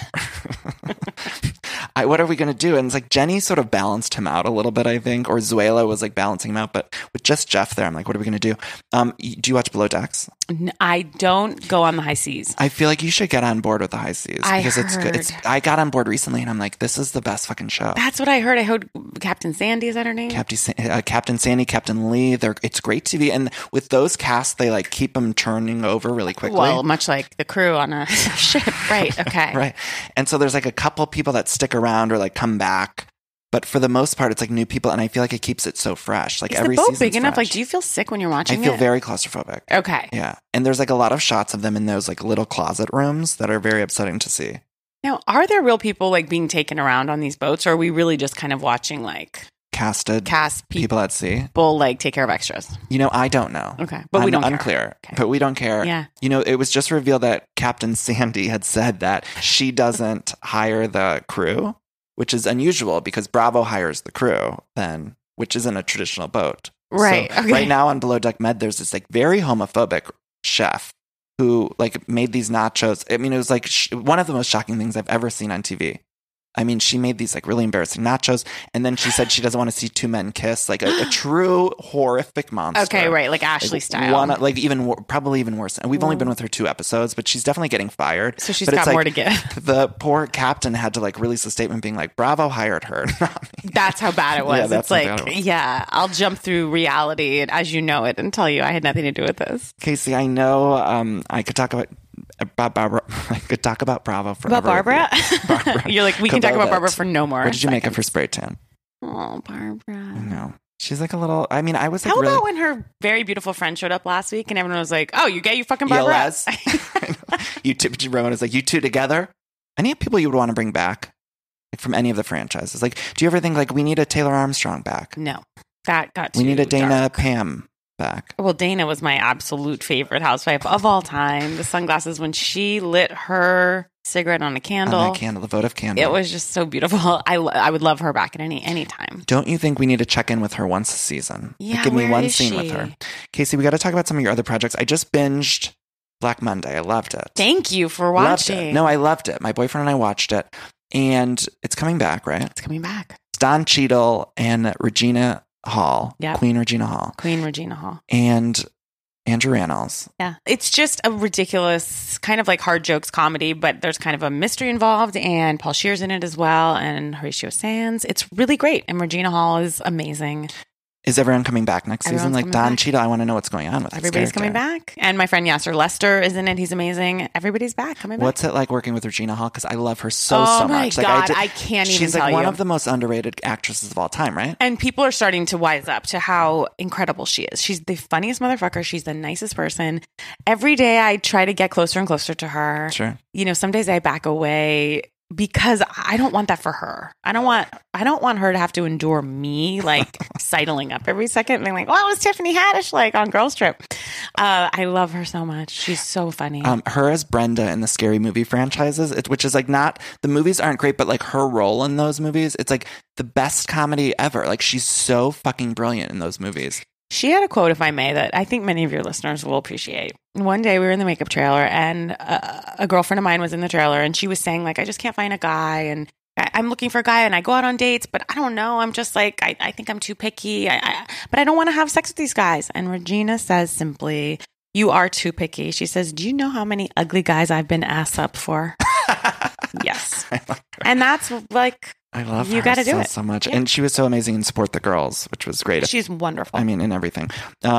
What are we going to do? And it's like Jenny sort of balanced him out a little bit, I think, or Zoela was like balancing him out. But with just Jeff there, I'm like, what are we going to do? Do you watch Below Decks? I don't go on the high seas. I feel like you should get on board with the high seas because it's good. I got on board recently, and I'm like, this is the best fucking show. That's what I heard. I heard Captain Sandy, is that her name? Captain Sandy, Captain Lee. It's great TV, and with those casts, they like keep them turning over really quickly. Well, much like the crew on a ship, right? Okay, right. And so there's like a couple people that stick around or like come back. But for the most part, it's like new people, and I feel like it keeps it so fresh. Like is every the boat season's big enough? fresh. Like, do you feel sick when you're watching I feel it? very claustrophobic. Okay. Yeah. And there's like a lot of shots of them in those like little closet rooms that are very upsetting to see. Now, are there real people like being taken around on these boats, or are we really just kind of watching like cast people at sea? People like take care of extras. You know, I don't know. Okay. But we don't care. Unclear. Okay. But we don't care. Yeah. You know, it was just revealed that Captain Sandy had said that she doesn't hire the crew, which is unusual because Bravo hires the crew then, which isn't a traditional boat. Right. So okay. Right now on Below Deck Med, there's this like very homophobic chef who like made these nachos. I mean, it was like one of the most shocking things I've ever seen on TV. I mean, she made these like really embarrassing nachos, and then she said she doesn't want to see two men kiss, like a true horrific monster. Okay, right, like Ashley style. Probably even worse. And we've only been with her 2 episodes, but she's definitely getting fired. So she's but got it's more like, to give. The poor captain had to like release a statement being like, "Bravo hired her." Not me. That's how bad it was. Yeah, that's it's how like, bad it was. yeah, I'll jump through reality as you know it and tell you I had nothing to do with this. Casey, I know I could talk about Barbara. I could talk about Bravo forever. About Barbara? Barbara. You're like, we can talk about Barbara for no more. What did you make of her spray tan? Oh, Barbara. No. She's like a little, I mean, I was like How really... about when her very beautiful friend showed up last week and everyone was like, oh, you gay, you fucking Barbara? Yes. Roman was like, you two together? Any people you would want to bring back? Like from any of the franchises? Like, do you ever think like we need a Taylor Armstrong back? No. That got too We need a Dana dark. Pam back. Well, Dana was my absolute favorite housewife of all time. The sunglasses, when she lit her cigarette on a candle. On that candle, the votive candle. It was just so beautiful. I would love her back at any time. Don't you think we need to check in with her once a season? Yeah, Like, give me where one is scene she? with her. Casey, we got to talk about some of your other projects. I just binged Black Monday. I loved it. Thank you for Loved watching. it. No, I loved it. My boyfriend and I watched it. And it's coming back, right? It's coming back. It's Don Cheadle and Regina Hall. Yep. Queen Regina Hall. Queen Regina Hall. And Andrew Rannells. Yeah. It's just a ridiculous kind of like hard jokes comedy, but there's kind of a mystery involved, and Paul Scheer's in it as well, and Horatio Sands. It's really great. And Regina Hall is amazing. Is everyone coming back next season? Everyone's Like coming Don back. Cheadle, I want to know what's going on with this Everybody's coming character. back. And my friend Yasser Lester is in it. He's amazing. Everybody's coming back. What's it like working with Regina Hall? Because I love her so Oh my much. God, I can't even She's like tell one you. of the most underrated actresses of all time, right? And people are starting to wise up to how incredible she is. She's the funniest motherfucker. She's the nicest person. Every day I try to get closer and closer to her. Sure. You know, some days I back away because I don't want that for her. I don't want her to have to endure me like sidling up every second and being like, "What was Tiffany Haddish like on Girls Trip?" I love her so much. She's so funny. Her as Brenda in the Scary Movie franchises, which is like not the movies aren't great, but like her role in those movies, it's like the best comedy ever. Like she's so fucking brilliant in those movies. She had a quote, if I may, that I think many of your listeners will appreciate. One day we were in the makeup trailer and a girlfriend of mine was in the trailer and she was saying like, I just can't find a guy and I'm looking for a guy and I go out on dates, but I don't know. I'm just like, I think I'm too picky, but I don't want to have sex with these guys. And Regina says simply, you are too picky. She says, do you know how many ugly guys I've been ass up for? Yes. And that's like... I love you her got to do it so much. Yeah. And she was so amazing in Support the Girls, which was great. She's wonderful. I mean, in everything.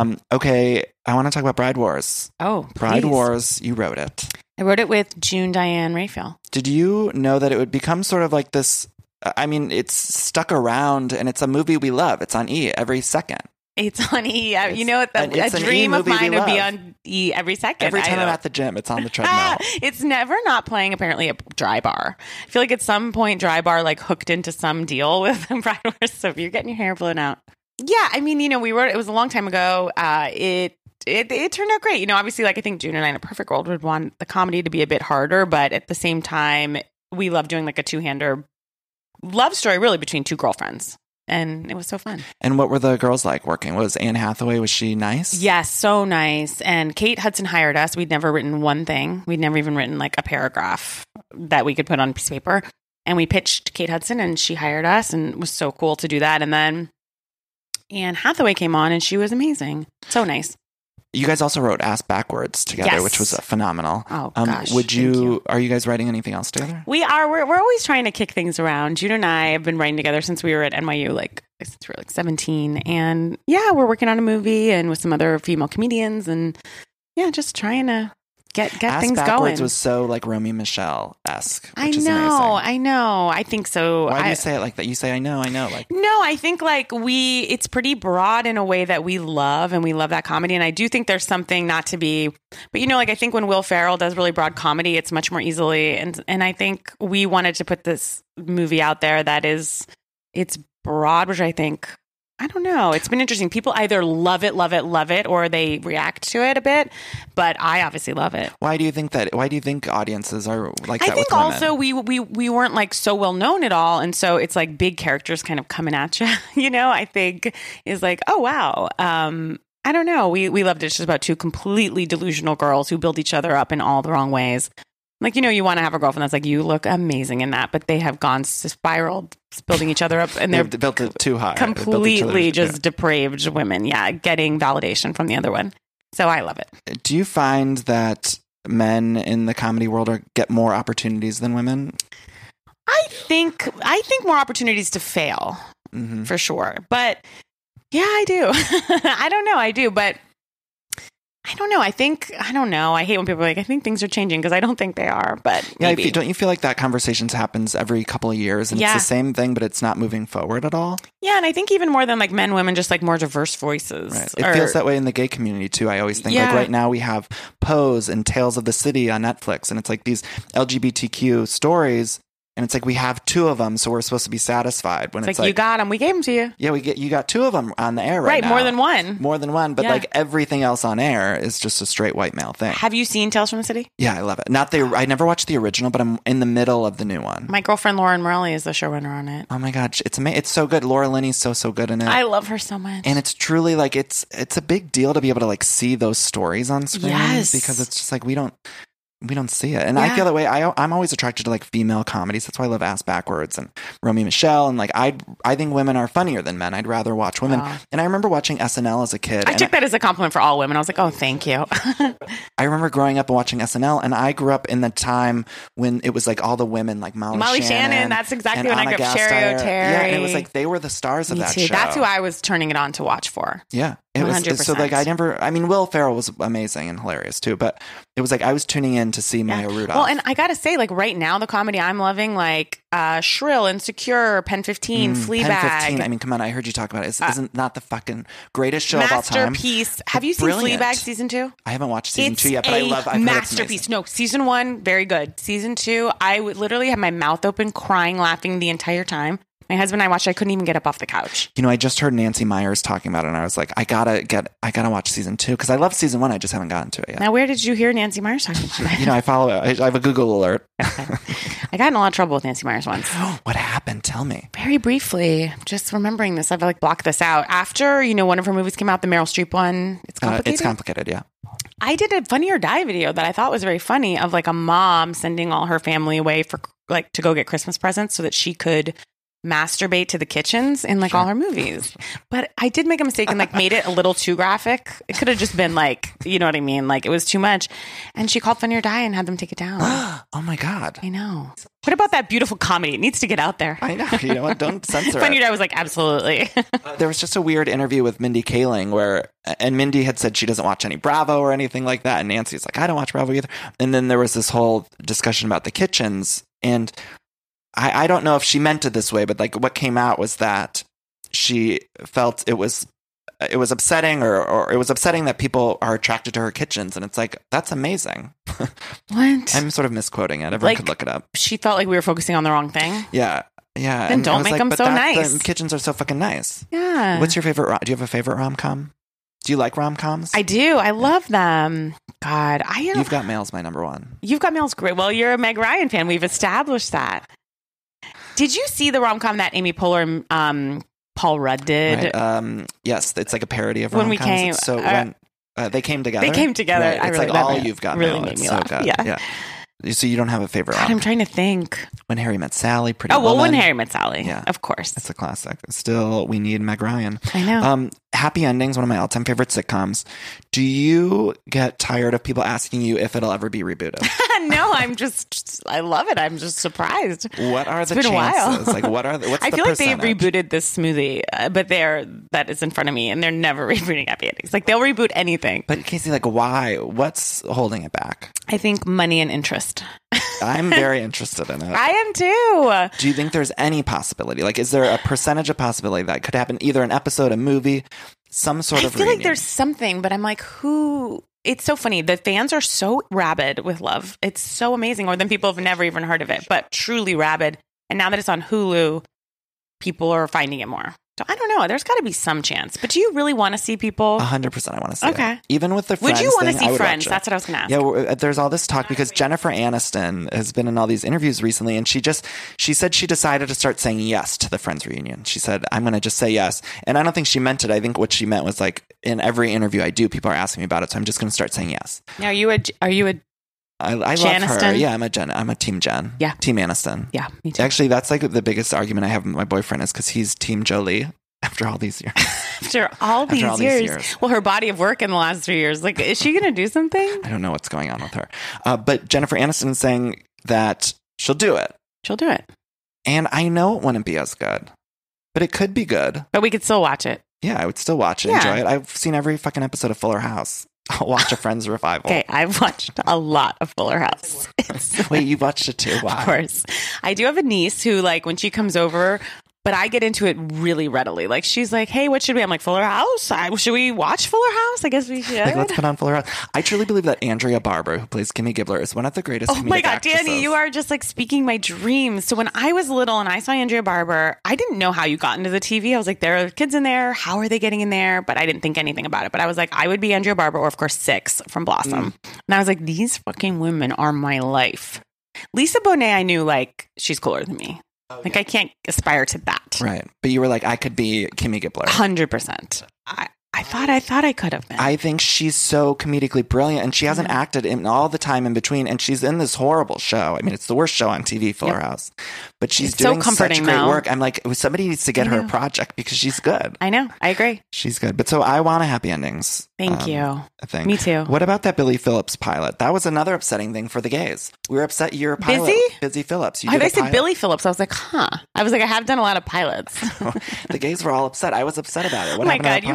Okay, I want to talk about Bride Wars. Oh, Bride please. Wars, you wrote it. I wrote it with June Diane Raphael. Did you know that it would become sort of like this? I mean, it's stuck around and it's a movie we love. It's on E every second. It's on E. You know what? A dream of mine would be on E every second. Every time I'm at the gym, it's on the treadmill. It's never not playing, apparently, at Dry Bar. I feel like at some point, Dry Bar like hooked into some deal with Bride Wars. So if you're getting your hair blown out. Yeah, I mean, we wrote it was a long time ago. It turned out great. Obviously, like I think June and I in a perfect world would want the comedy to be a bit harder, but at the same time, we love doing like a two-hander love story really between two girlfriends. And it was so fun. And what were the girls like working? Was Anne Hathaway, was she nice? Yes, so nice. And Kate Hudson hired us. We'd never written one thing. We'd never even written like a paragraph that we could put on a piece of paper. And we pitched Kate Hudson and she hired us and it was so cool to do that. And then Anne Hathaway came on and she was amazing. So nice. You guys also wrote Ass Backwards together, Yes. which was phenomenal. Oh, gosh. Would thank you. Are you guys writing anything else together? We are. We're always trying to kick things around. June and I have been writing together since we were at NYU, since we were 17. And yeah, we're working on a movie and with some other female comedians and yeah, just trying to get Ass things Backwards going. was so like Romy Michelle-esque, I which is know. amazing. I know. I think so. Why do you say it like that? You say, I know. Like, no, I think like it's pretty broad in a way that we love and we love that comedy. And I do think there's something not to be, but I think when Will Ferrell does really broad comedy, it's much more easily. And I think we wanted to put this movie out there that it's broad, which I think, I don't know. It's been interesting. People either love it, or they react to it a bit. But I obviously love it. why do you think that? Why do you think audiences are like I that think with women? also we weren't like so well known at all, and so it's like big characters kind of coming at you. I think is like, oh wow. I don't know. We loved it. It's just about two completely delusional girls who build each other up in all the wrong ways. Like, you want to have a girlfriend that's like, you look amazing in that, but they have gone spiraled, building each other up, and they're They've built it too high. completely just depraved women. Yeah, getting validation from the other one. So I love it. Do you find that men in the comedy world get more opportunities than women? I think more opportunities to fail, for sure. But yeah, I do. I don't know. I do, but I don't know. I don't know. I hate when people are like, I think things are changing because I don't think they are, but maybe. Yeah, don't you feel like that conversation happens every couple of years and it's the same thing, but it's not moving forward at all? Yeah, and I think even more than like men, women, just like more diverse voices. Right. It feels that way in the gay community too. I always think like right now we have Pose and Tales of the City on Netflix, and it's like these LGBTQ stories. And it's like we have two of them, so we're supposed to be satisfied. When it's like you got them, we gave them to you. Yeah, you got two of them on the air right now. More than one. More than one, but like everything else on air is just a straight white male thing. Have you seen Tales from the City? Yeah, I love it. I never watched the original, but I'm in the middle of the new one. My girlfriend Lauren Morelli is the showrunner on it. Oh my god, it's amazing! It's so good. Laura Linney's so good in it. I love her so much, and it's truly like it's a big deal to be able to like see those stories on screen. Yes, because it's just like we don't see it. And I feel that way. I'm always attracted to like female comedies. That's why I love Ass Backwards and Romy Michelle. And like, I think women are funnier than men. I'd rather watch women. Oh. And I remember watching SNL as a kid. I took that as a compliment for all women. I was like, oh, thank you. I remember growing up and watching SNL, and I grew up in the time when it was like all the women, like Molly Shannon. That's exactly when Anna I grew up. Gasteyer. Sherry O'Terry. Yeah, and it was like they were the stars of that show. That's who I was turning it on to watch for. Yeah. It was 100%. so like Will Ferrell was amazing and hilarious too, but it was like I was tuning in to see Maya Rudolph. Well, and I gotta say, like right now, the comedy I'm loving, like Shrill, Insecure, Pen 15, Fleabag. Pen 15. I mean, come on, I heard you talk about it. Isn't not the fucking greatest show of all time? Masterpiece. Have you seen Fleabag season 2? I haven't watched season 2 yet, but I've heard it's masterpiece. No, season 1, very good. Season 2, I would literally have my mouth open, crying, laughing the entire time. My husband and I watched. I couldn't even get up off the couch. You know, I just heard Nancy Meyers talking about it, and I was like, I gotta watch season 2 because I love season 1. I just haven't gotten to it yet. Now, where did you hear Nancy Meyers talking about it? You know, I follow it. I have a Google alert. I got in a lot of trouble with Nancy Meyers once. What happened? Tell me. Very briefly, just remembering this, I've like blocked this out. After one of her movies came out, the Meryl Streep one. It's complicated. It's complicated, yeah. I did a Funny or Die video that I thought was very funny of like a mom sending all her family away for like to go get Christmas presents so that she could masturbate to the kitchens in like all her movies. But I did make a mistake and like made it a little too graphic. It could have just been like, you know what I mean? Like it was too much. And she called Funny or Die and had them take it down. Oh my God. I know. What about that beautiful comedy? It needs to get out there. I know. You know what? Don't censor Funny it. or Die was like, absolutely. There was just a weird interview with Mindy Kaling and Mindy had said she doesn't watch any Bravo or anything like that. And Nancy's like, I don't watch Bravo either. And then there was this whole discussion about the kitchens. And I don't know if she meant it this way, but like what came out was that she felt it was upsetting or it was upsetting that people are attracted to her kitchens. And it's like, that's amazing. What? I'm sort of misquoting it. Everyone could look it up. She felt like we were focusing on the wrong thing. Yeah. Yeah. Then don't make them so nice. The kitchens are so fucking nice. Yeah. What's your favorite? Do you have a favorite rom-com? Do you like rom-coms? I do. I love them. God, You've Got Mail's my number one. You've Got Mail's great. Well, you're a Meg Ryan fan. We've established that. Did you see the rom-com that Amy Poehler and Paul Rudd did? Right. Yes, it's like a parody of when rom-coms. We came. When they came together. They came together. Right. It's really like all You've Got really Mail. Made it's me so laugh. good. Yeah. So you don't have a favorite rom-com? I'm trying to think. When Harry Met Sally, Pretty Woman. When Harry Met Sally. Yeah. Of course. It's a classic. Still, we need Meg Ryan. I know. Happy Endings, one of my all-time favorite sitcoms. Do you get tired of people asking you if it'll ever be rebooted? No, I love it. I'm just surprised. What are the chances? Like, what's I the feel like they percentage? rebooted this smoothie, but that is in front of me, and they're never rebooting Happy Endings. Like, they'll reboot anything. But Casey, like, why? What's holding it back? I think money and interest. I'm very interested in it. I am too. Do you think there's any possibility? Like, is there a percentage of possibility that could happen? Either an episode, a movie, some sort of I feel reunion? like there's something, but I'm like, who? It's so funny. The fans are so rabid with love. It's so amazing. More than people have never even heard of it, but truly rabid. And now that it's on Hulu, people are finding it more. So I don't know. There's got to be some chance. But do you really want to see people? 100% I want to see Okay. it. Even with the Friends Would you want to thing, I see would Friends? watch it. That's what I was going to ask. Yeah, there's all this talk because Jennifer Aniston has been in all these interviews recently, and she said she decided to start saying yes to the Friends reunion. She said, I'm going to just say yes. And I don't think she meant it. I think what she meant was like, in every interview I do, people are asking me about it, so I'm just going to start saying yes. Now, are you a I love Janiston? her. Yeah, I'm a Team Jen. Yeah. Team Aniston. Yeah, me too. Actually, that's like the biggest argument I have with my boyfriend is because he's Team Jolie after all these years. After all these years. Well, her body of work in the last 3 years. Like, is she going to do something? I don't know what's going on with her. But Jennifer Aniston is saying that she'll do it. She'll do it. And I know it wouldn't be as good, but it could be good. But we could still watch it. Yeah, I would still watch it, enjoy it. I've seen every fucking episode of Fuller House. I'll watch a Friends revival. Okay, I've watched a lot of Fuller House. Wait, you've watched it too? Wow. Of course. I do have a niece who, like, when she comes over, but I get into it really readily. Like, she's like, hey, what should we? I'm like, Fuller House? Should we watch Fuller House? I guess we should. Like, let's put on Fuller House. I truly believe that Andrea Barber, who plays Kimmy Gibbler, is one of the greatest comedic Oh my God, actresses. Danny, you are just like speaking my dreams. So when I was little and I saw Andrea Barber, I didn't know how you got into the TV. I was like, there are kids in there. How are they getting in there? But I didn't think anything about it. But I was like, I would be Andrea Barber or, of course, Six from Blossom. And I was like, these fucking women are my life. Lisa Bonet, I knew, like, she's cooler than me. Like, I can't aspire to that. Right. But you were like, I could be Kimmy Gibbler. 100%. I thought I could have been. I think she's so comedically brilliant, and she hasn't acted in all the time in between, and she's in this horrible show. I mean, it's the worst show on TV, Fuller House. But she's doing such great work. I'm like, somebody needs to get her a project because she's good. I know. I agree. She's good. But so I want a Happy Endings. Thank you. I think. Me too. What about that Billy Phillips pilot? That was another upsetting thing for the gays. We were upset you're a pilot. Busy Phillips. You did they said Billy Phillips. I was like, I was like, I have done a lot of pilots. The gays were all upset. I was upset about it. Oh my God, you guys are so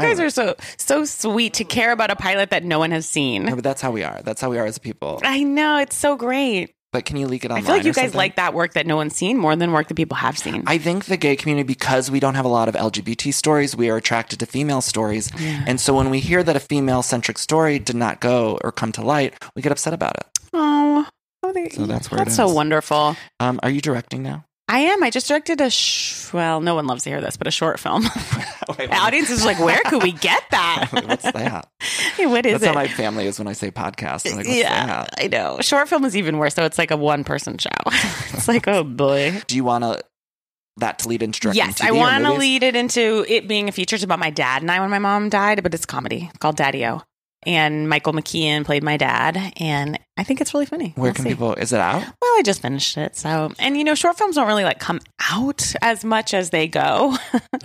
also so sweet to care about a pilot that no one has seen. No, but that's how we are. That's how we are as people. I know. It's so great. But can you leak it online? I feel like you or guys something? like that work that no one's seen more than work that people have seen. I think the gay community, because we don't have a lot of LGBT stories, we are attracted to female stories. Yeah. And so when we hear that a female-centric story did not go or come to light, we get upset about it. Oh, So that's where it so is. wonderful. Are you directing now? I am. I just directed well, no one loves to hear this, but a short film. Wait, The audience is like, where could we get that? What's that? Hey, what is That's it? how my family is when I say podcast. I'm like, what's Yeah, that? I know. Short film is even worse. So it's like a one-person show. It's like, oh boy. Do you want that to lead into directing Yes, TV I or want to movies? lead it into it being a feature. It's about my dad and I when my mom died, but it's comedy called Daddy-O. And Michael McKean played my dad, and I think it's really funny. Where We'll can see. people, is it out? Well, I just finished it. So, and you know, short films don't really like come out as much as they go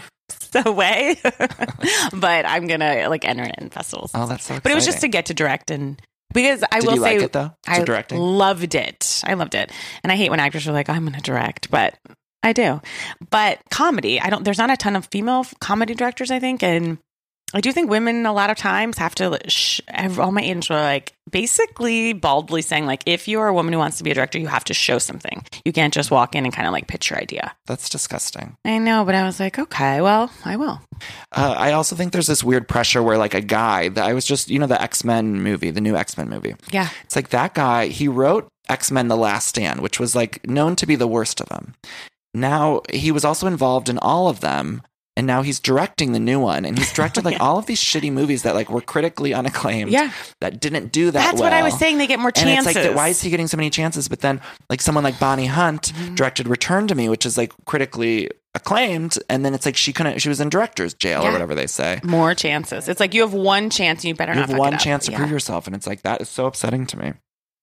away. But I'm going to like enter it in festivals. Oh, that's so exciting. But it was just to get to direct, and because I Did will you say like it though? I Directing? loved it. I loved it. And I hate when actors are like, I'm going to direct, but I do. But comedy, there's not a ton of female comedy directors, I think. And I do think women a lot of times have to, all my agents were like basically baldly saying like, if you're a woman who wants to be a director, you have to show something. You can't just walk in and kind of like pitch your idea. That's disgusting. I know, but I was like, okay, well, I will. I also think there's this weird pressure where like a guy that I was just, the X-Men movie, the new X-Men movie. Yeah. It's like that guy, he wrote X-Men The Last Stand, which was like known to be the worst of them. Now he was also involved in all of them. And now he's directing the new one. And he's directed like all of these shitty movies that like were critically unacclaimed. Yeah. That didn't do that That's well. what I was saying. They get more And chances. it's like, why is he getting so many chances? But then like someone like Bonnie Hunt directed Return to Me, which is like critically acclaimed. And then it's like she was in director's jail or whatever they say. More chances. It's like you have one chance and you better You not have fuck one it up. chance to prove yourself. And it's like, that is so upsetting to me.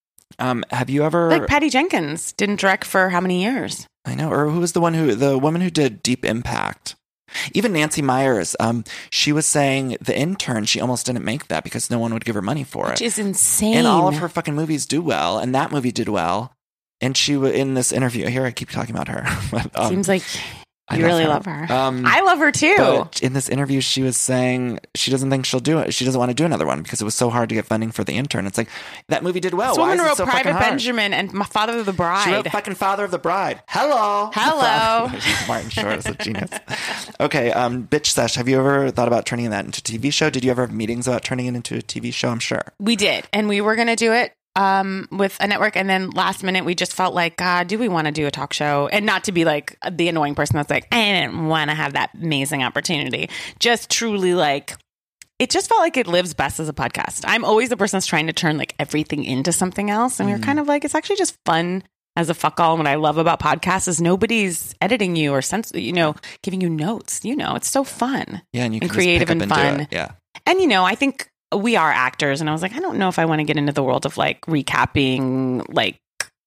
Have you ever... Like Patty Jenkins didn't direct for how many years? I know. Or who was the woman who did Deep Impact? Even Nancy Myers, she was saying The Intern, she almost didn't make that because no one would give her money for Which it. is insane. And all of her fucking movies do well, and that movie did well. And she was in this interview. Here, I keep talking about her. But, Seems like I you really love her. I love her too. But in this interview, she was saying she doesn't think she'll do it. She doesn't want to do another one because it was so hard to get funding for The Intern. It's like, that movie did well. This Why woman is it wrote so fucking Private hard? Benjamin and My Father of the Bride. She wrote fucking Father of the Bride. Hello. Martin Short is a genius. Okay, Bitch Sesh, have you ever thought about turning that into a TV show? Did you ever have meetings about turning it into a TV show? I'm sure. We did. And we were going to do it with a network. And then last minute, we just felt like, God, do we want to do a talk show? And not to be like the annoying person that's like, I didn't want to have that amazing opportunity. Just truly like, it just felt like it lives best as a podcast. I'm always the person that's trying to turn like everything into something else. And we were kind of like, it's actually just fun as a fuck all. And what I love about podcasts is nobody's editing you or giving you notes. It's so fun. Yeah, and you can creative just pick and up and fun. do it. Yeah. And I think we are actors, and I was like, I don't know if I want to get into the world of like recapping like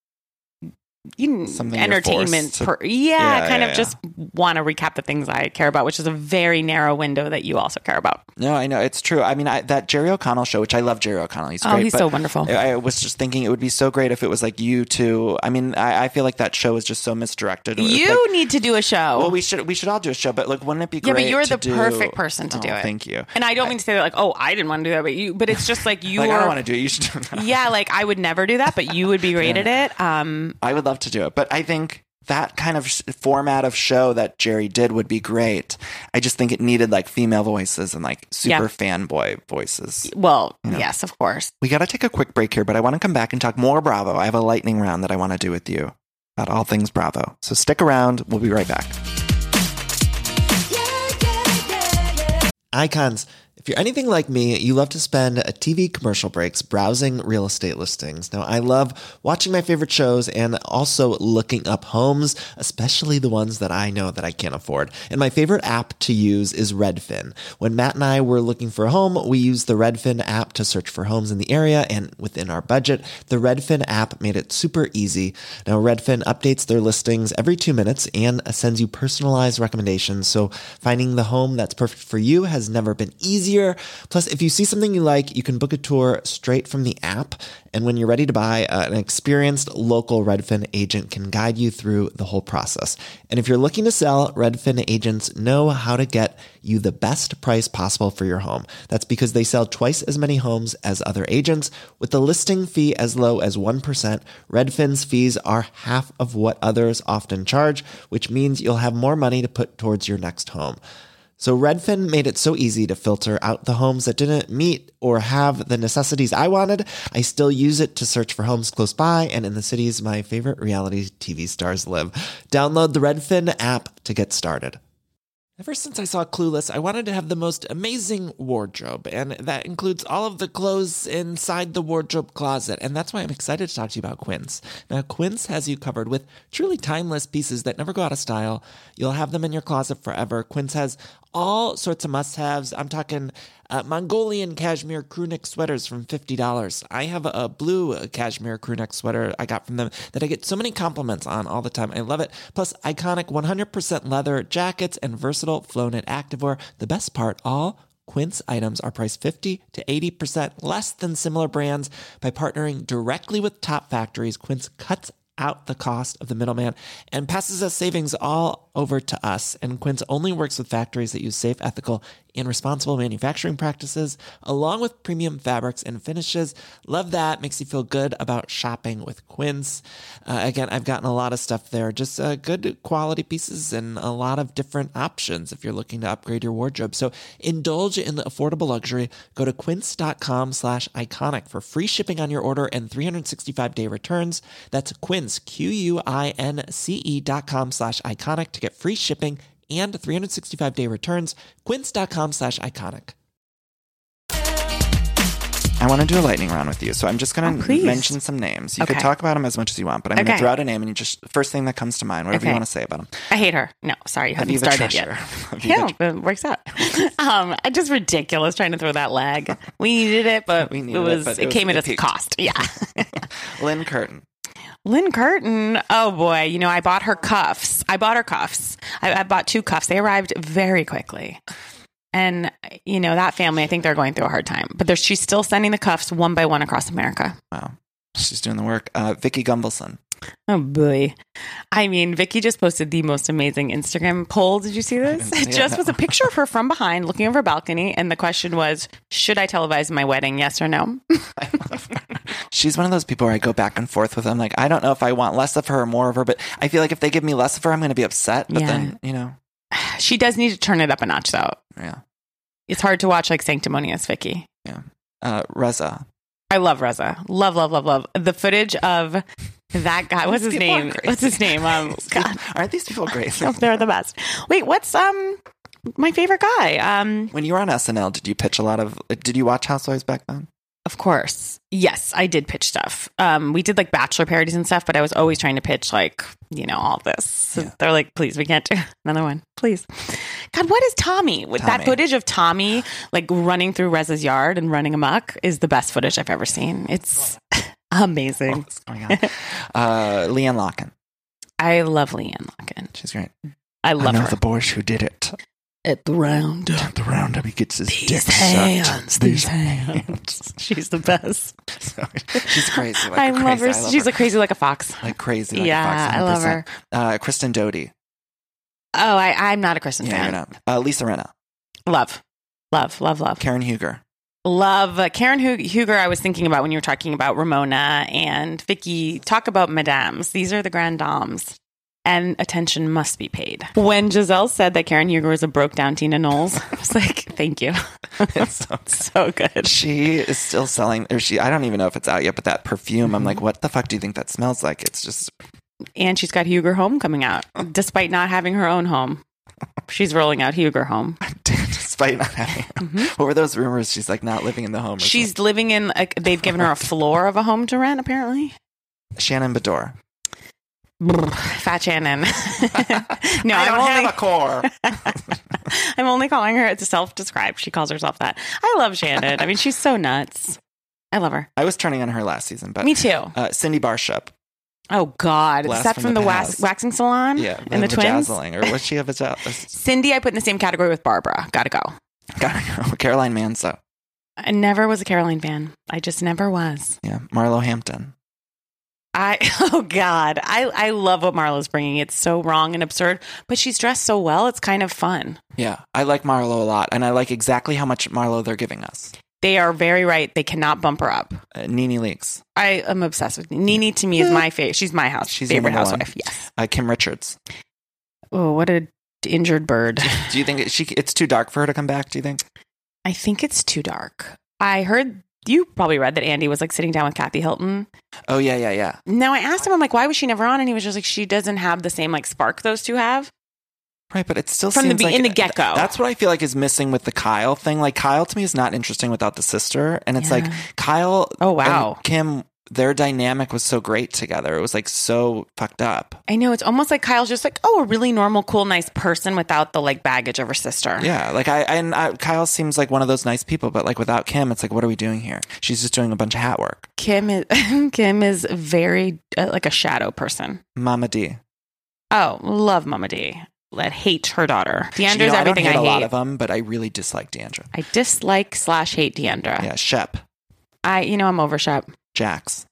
Something you're entertainment. forced to- Just want to recap the things I care about, which is a very narrow window that you also care about. No, I know. It's true. I mean, that Jerry O'Connell show, which I love Jerry O'Connell. He's great. He's but so wonderful. I was just thinking it would be so great if it was like you two. I mean, I feel like that show is just so misdirected. You need to do a show. Well, we should all do a show, but like, wouldn't it be great? Yeah, but you're to the perfect person to do it. Thank you. And I don't mean to say that like, oh, I didn't want to do that, but it's just like you Like, are. I don't want to do it. You should do it. Yeah, like I would never do that, but you would be great at it. I would love to do it, but I think that kind of format of show that Jerry did would be great. I just think it needed like female voices and like super fanboy voices. Well, yes, of course. We got to take a quick break here, but I want to come back and talk more Bravo. I have a lightning round that I want to do with you about all things Bravo. So stick around. We'll be right back. Icons. If you're anything like me, you love to spend TV commercial breaks browsing real estate listings. Now, I love watching my favorite shows and also looking up homes, especially the ones that I know that I can't afford. And my favorite app to use is Redfin. When Matt and I were looking for a home, we used the Redfin app to search for homes in the area and within our budget. The Redfin app made it super easy. Now, Redfin updates their listings every 2 minutes and sends you personalized recommendations. So finding the home that's perfect for you has never been easier easier. Plus, if you see something you like, you can book a tour straight from the app. And when you're ready to buy, an experienced local Redfin agent can guide you through the whole process. And if you're looking to sell, Redfin agents know how to get you the best price possible for your home. That's because they sell twice as many homes as other agents. With the listing fee as low as 1%, Redfin's fees are half of what others often charge, which means you'll have more money to put towards your next home. So Redfin made it so easy to filter out the homes that didn't meet or have the necessities I wanted. I still use it to search for homes close by and in the cities my favorite reality TV stars live. Download the Redfin app to get started. Ever since I saw Clueless, I wanted to have the most amazing wardrobe, and that includes all of the clothes inside the wardrobe closet, and that's why I'm excited to talk to you about Quince. Now, Quince has you covered with truly timeless pieces that never go out of style. You'll have them in your closet forever. Quince has all sorts of must-haves. I'm talking Mongolian cashmere crewneck sweaters from $50. I have a blue cashmere crewneck sweater I got from them that I get so many compliments on all the time. I love it. Plus, iconic 100% leather jackets and versatile flow-knit activewear. The best part, all Quince items are priced 50 to 80% less than similar brands. By partnering directly with top factories, Quince cuts out the cost of the middleman and passes us savings all over to us. And Quince only works with factories that use safe, ethical, and responsible manufacturing practices, along with premium fabrics and finishes. Love that. Makes you feel good about shopping with Quince. Again, I've gotten a lot of stuff there, just good quality pieces and a lot of different options if you're looking to upgrade your wardrobe. So indulge in the affordable luxury. Go to quince.com/iconic for free shipping on your order and 365-day returns. That's Quince, QUINCE.com/iconic to get free shipping and 365-day returns. Quince.com/iconic. I want to do a lightning round with you, so I'm just going to mention some names. You could talk about them as much as you want, but I'm going to throw out a name, and you just first thing that comes to mind, whatever you want to say about them. I hate her. No, sorry, you haven't started yet. Yeah, it works out. Just ridiculous trying to throw that lag. We needed it, but it came at a cost. Yeah. Lynn Curtin. Lynn Curtin. Oh boy. You know, I bought her cuffs. I bought 2 cuffs. They arrived very quickly. And, you know, that family, I think they're going through a hard time. But she's still sending the cuffs one by one across America. Wow. She's doing the work. Vicky Gunvalson. Oh, boy. I mean, Vicky just posted the most amazing Instagram poll. Did you see this? It just was a picture of her from behind looking over a balcony. And the question was, should I televise my wedding? Yes or no? I love her. She's one of those people where I go back and forth with them. Like, I don't know if I want less of her or more of her, but I feel like if they give me less of her, I'm going to be upset. But then, you know. She does need to turn it up a notch, though. Yeah. It's hard to watch like Sanctimonious Vicky. Yeah. Reza. I love Reza. Love. The footage of that guy. What's his name? God. Aren't these people great? No, they're the best. Wait, what's my favorite guy? When you were on SNL, did you watch Housewives back then? Of course. Yes, I did pitch stuff. We did like Bachelor parodies and stuff, but I was always trying to pitch like, you know, all this. So they're like, please, we can't do another one. Please. God, what is Tommy? That footage of Tommy like running through Reza's yard and running amok is the best footage I've ever seen. It's amazing. What's going on? Leanne Locken. I love Leanne Locken. She's great. I love her. The boys who did it. At the roundup. At the roundup, he gets his dick sucked. These hands. She's the best. She's crazy. I love her. She's like crazy like a fox. Like crazy like a fox. Yeah, I love her. Kristen Doty. Oh, I'm not a Kristen fan. You're not. Lisa Rinna. Love. Karen Huger. Love. Karen Huger, I was thinking about when you were talking about Ramona and Vicky. Talk about madames. These are the grand dames. And attention must be paid. When Giselle said that Karen Huger was a broke down Tina Knowles, I was like, thank you. It's so good. She is still selling, I don't even know if it's out yet, but that perfume, I'm like, what the fuck do you think that smells like? It's just. And she's got Huger Home coming out, despite not having her own home. She's rolling out Huger Home. Despite not having What were those rumors? She's like not living in the home. She's living in, they've given her a floor of a home to rent, apparently. Shannon Bedore. Fat Shannon. No, I don't have a core. I'm only calling her, it's self-described. She calls herself that. I love Shannon. I mean, she's so nuts. I love her. I was turning on her last season, but me too. Cindy Barshop. Oh God! Is that from the waxing salon? Yeah, and the twins. Or was she a vajazzling? Cindy, I put in the same category with Barbara. Gotta go. Caroline Manzo. I never was a Caroline fan. I just never was. Yeah, Marlo Hampton. Oh God, I love what Marlo's bringing. It's so wrong and absurd, but she's dressed so well. It's kind of fun. Yeah, I like Marlo a lot, and I like exactly how much Marlo they're giving us. They are very right. They cannot bump her up. Nene Leakes. I am obsessed with Nene. To me, is my favorite. She's my favorite housewife. Yes. Kim Richards. Oh, what a injured bird. Do you think it's too dark for her to come back? Do you think? I think it's too dark. I heard. You probably read that Andy was like sitting down with Kathy Hilton. Oh, yeah. Now I asked him, I'm like, why was she never on? And he was just like, she doesn't have the same like spark those two have. Right, but it still from seems like in the get-go. That's what I feel like is missing with the Kyle thing. Like Kyle to me is not interesting without the sister. And it's like Kyle and Kim, their dynamic was so great together. It was like so fucked up. I know. It's almost like Kyle's just like, a really normal, cool, nice person without the like baggage of her sister. Yeah. Like Kyle seems like one of those nice people, but like without Kim, it's like, what are we doing here? She's just doing a bunch of hat work. Kim is very like a shadow person. Mama D. Oh, love Mama D. Hate her daughter. Deandra's everything I hate. I don't hate a lot of them, but I really dislike Deandra. I dislike/hate Deandra. Yeah, Shep. I'm over Shep. Jax.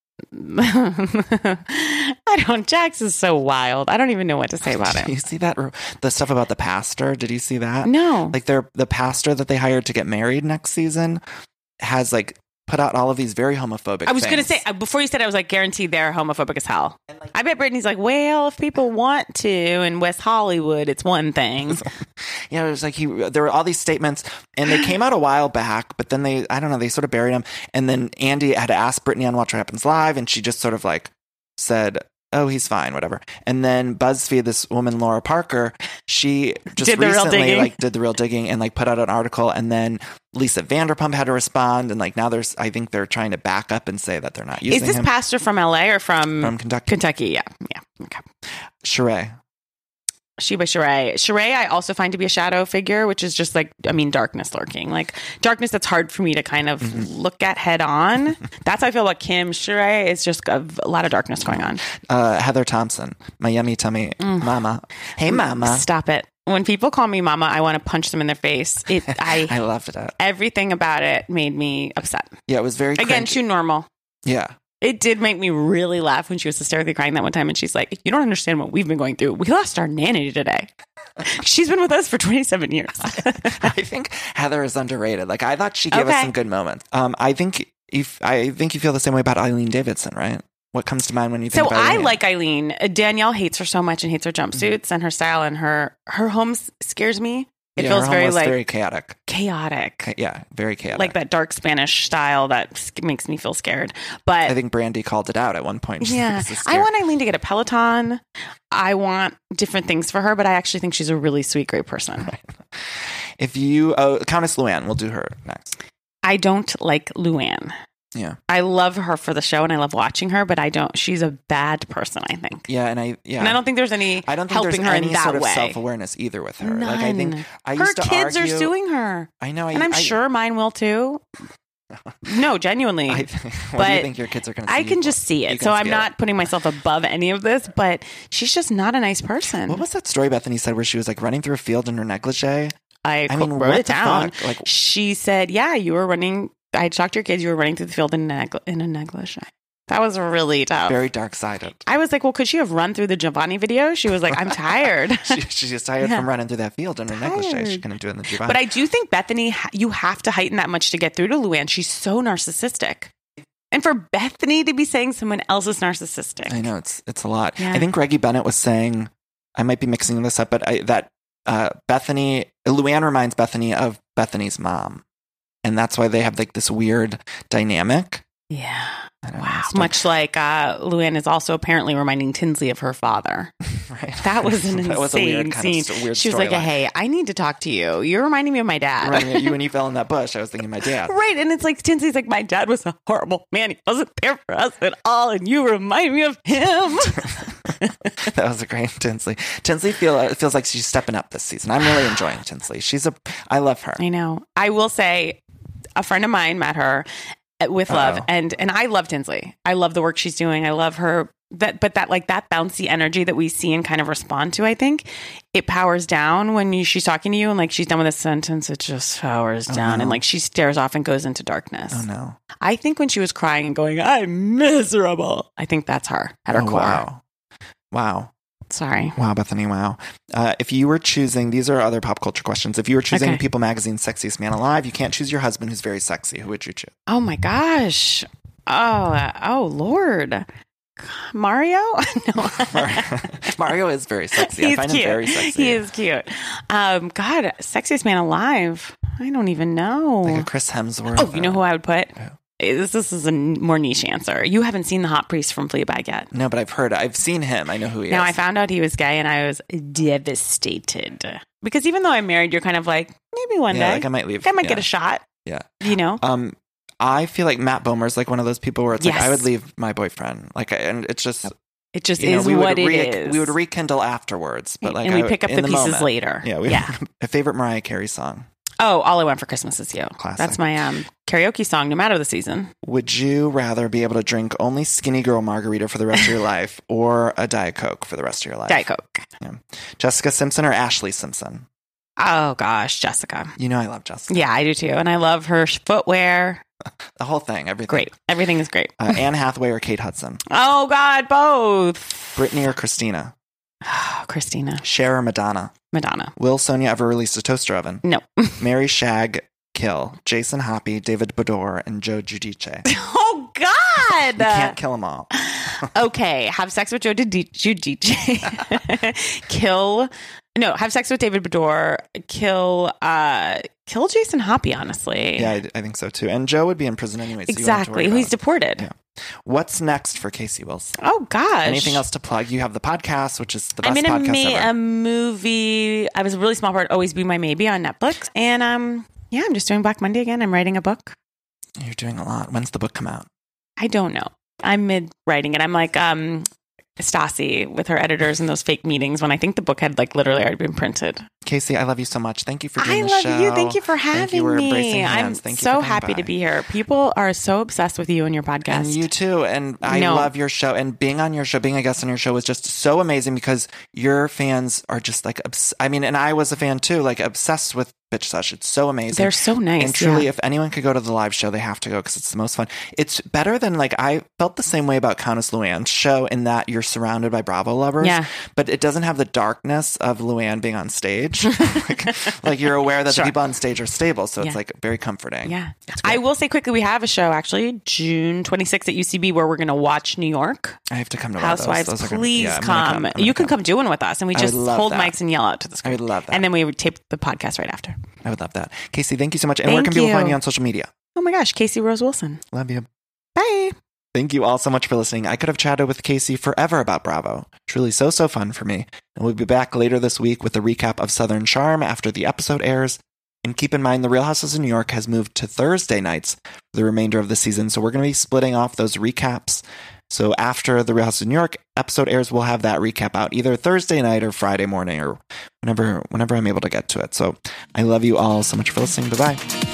Jax is so wild. I don't even know what to say about it. Did you see that? The stuff about the pastor? Did you see that? No. Like the pastor that they hired to get married next season has like put out all of these very homophobic I was things. going to say, before you said it, I was like, guaranteed they're homophobic as hell. I bet Brittany's like, well, if people want to in West Hollywood, it's one thing. Yeah, it was like there were all these statements and they came out a while back, but then they sort of buried them. And then Andy had asked Brittany on Watch What Happens Live and she just sort of like said, oh, he's fine, whatever. And then BuzzFeed, this woman, Laura Parker, she just recently like did the real digging and like put out an article. And then Lisa Vanderpump had to respond. And like now I think they're trying to back up and say that they're not using him. Is this pastor from LA or from Kentucky? Kentucky, yeah. Okay. Sheree. Sheba Sheree. Sheree, I also find to be a shadow figure, which is just like, darkness lurking. Like darkness that's hard for me to kind of look at head on. That's how I feel about Kim. Sheree is just a lot of darkness going on. Heather Thompson, my yummy tummy mama. Hey, mama. Stop it. When people call me mama, I want to punch them in their face. I loved it. Everything about it made me upset. Yeah, it was very Again, cringy. too normal. Yeah. It did make me really laugh when she was hysterically crying that one time. And she's like, you don't understand what we've been going through. We lost our nanny today. She's been with us for 27 years. I think Heather is underrated. Like, I thought she gave us some good moments. I think you feel the same way about Eileen Davidson, right? What comes to mind when you think about Eileen? I like Eileen. Danielle hates her so much and hates her jumpsuits and her style, and her home scares me. It feels very chaotic. Yeah, very chaotic. Like that dark Spanish style that makes me feel scared. But I think Brandy called it out at one point. Yeah. I want Eileen to get a Peloton. I want different things for her, but I actually think she's a really sweet, great person. Right. If you, Countess Luann, we'll do her next. I don't like Luann. Yeah. I love her for the show and I love watching her, but she's a bad person, I think. Yeah. And I don't think there's any helping her in that sort of way. Self-awareness either with her. None. Like, I think her kids are suing her. I know. And I'm sure mine will too. No, genuinely. What do you think your kids are going to see? I can just see it. So I'm not putting myself above any of this, but she's just not a nice person. What was that story Bethany said where she was like running through a field in her negligee? I wrote it down. Like, she said, yeah, you were running. I talked to your kids. You were running through the field in a negligee. That was really tough. Very dark-sided. I was like, well, could she have run through the Giovanni video? She was like, I'm tired. She's just tired from running through that field in her negligee. She couldn't do it in the Giovanni. But I do think Bethany, you have to heighten that much to get through to Luann. She's so narcissistic. And for Bethany to be saying someone else is narcissistic. I know, it's a lot. Yeah. I think Greggy Bennett was saying, I might be mixing this up, but Luann reminds Bethany of Bethany's mom. And that's why they have like this weird dynamic. Yeah. Wow. Much like Luann is also apparently reminding Tinsley of her father. Right. That was an insane that was a weird scene. Weird she was like, hey, I need to talk to you. You're reminding me of my dad. Right. When you fell in that bush, I was thinking of my dad. Right. And it's like, Tinsley's like, my dad was a horrible man. He wasn't there for us at all. And you remind me of him. That was a great Tinsley. Tinsley feels like she's stepping up this season. I'm really enjoying Tinsley. I love her. I know. I will say, a friend of mine met her with love. And I love Tinsley. I love the work she's doing. I love her. That bouncy energy that we see and kind of respond to, I think it powers down when she's talking to you and like she's done with a sentence, it just powers down and like she stares off and goes into darkness. Oh no. I think when she was crying and going, I'm miserable, I think that's her at her core. Wow. Sorry. Wow, Bethany, wow. If you were choosing, these are other pop culture questions. If you were choosing People Magazine's Sexiest Man Alive, you can't choose your husband who's very sexy. Who would you choose? Oh my gosh. Oh Lord. Mario? No. Mario is very sexy. I find him very sexy. He is cute. God, sexiest man alive. I don't even know. Like a Chris Hemsworth. Oh, you know who I would put? This is a more niche answer. You haven't seen the hot priest from Fleabag yet. No, but I've seen him. I know who he is. Now, I found out he was gay and I was devastated. Because even though I'm married, you're kind of like, maybe one day. Like I might leave. I might get a shot. Yeah. You know? I feel like Matt Bomer's like one of those people where it's like I would leave my boyfriend, like, and it's just is what it is. We would rekindle afterwards, but like and we pick up the pieces moment, later. Yeah, a favorite Mariah Carey song. Oh, All I Want for Christmas Is You. Classic. That's my karaoke song, no matter the season. Would you rather be able to drink only Skinny Girl margarita for the rest of your life, or a Diet Coke for the rest of your life? Diet Coke. Yeah. Jessica Simpson or Ashley Simpson? Oh gosh, Jessica. You know I love Jessica. Yeah, I do too, and I love her footwear. The whole thing, everything. Great. Everything is great. Anne Hathaway or Kate Hudson? Oh, God, both. Brittany or Christina? Christina. Cher or Madonna? Madonna. Will Sonia ever release a toaster oven? No. Marry, shag, kill. Jason Hoppy, David Bador, and Joe Giudice. Oh, God. You can't kill them all. Okay. Have sex with Joe Giudice. Kill. No, have sex with David Bador. Kill Jason Hoppy, honestly. Yeah, I think so too. And Joe would be in prison anyway. So exactly. He's deported. Yeah. What's next for Casey Wilson? Oh, gosh. Anything else to plug? You have the podcast, which is the best podcast ever. I'm in a movie. I was a really small part, Always Be My Maybe on Netflix. And I'm just doing Black Monday again. I'm writing a book. You're doing a lot. When's the book come out? I don't know. I'm mid-writing it. I'm like Stassi with her editors in those fake meetings when I think the book had like literally already been printed. Casey, I love you so much. Thank you for doing the show. I love you. Thank you for having me. I'm Thank so happy to be here. People are so obsessed with you and your podcast. And you too. And I love your show. And being on your show, being a guest on your show was just so amazing because your fans are just like, and I was a fan too, like obsessed with Bitch Sesh. It's so amazing. They're so nice. And truly, if anyone could go to the live show, they have to go because it's the most fun. It's better than I felt the same way about Countess Luann's show in that you're surrounded by Bravo lovers. Yeah. But it doesn't have the darkness of Luann being on stage. like you're aware that the people on stage are stable. So it's like very comforting. Yeah. I will say quickly, we have a show actually June 26th at UCB where we're going to watch New York. I have to come to Housewives. Those please come. You can come do one with us and we just hold mics and yell out to the screen. I would love that. And then we would tape the podcast right after. I would love that. Casey, thank you so much. And where can people find you on social media? Oh my gosh, Casey Rose Wilson. Love you. Bye. Thank you all so much for listening. I could have chatted with Casey forever about Bravo. Truly so fun for me. And we'll be back later this week with a recap of Southern Charm after the episode airs. And keep in mind, The Real Housewives of New York has moved to Thursday nights for the remainder of the season. So we're going to be splitting off those recaps. So after The Real Housewives of New York episode airs, we'll have that recap out either Thursday night or Friday morning or whenever I'm able to get to it. So I love you all so much for listening. Bye-bye.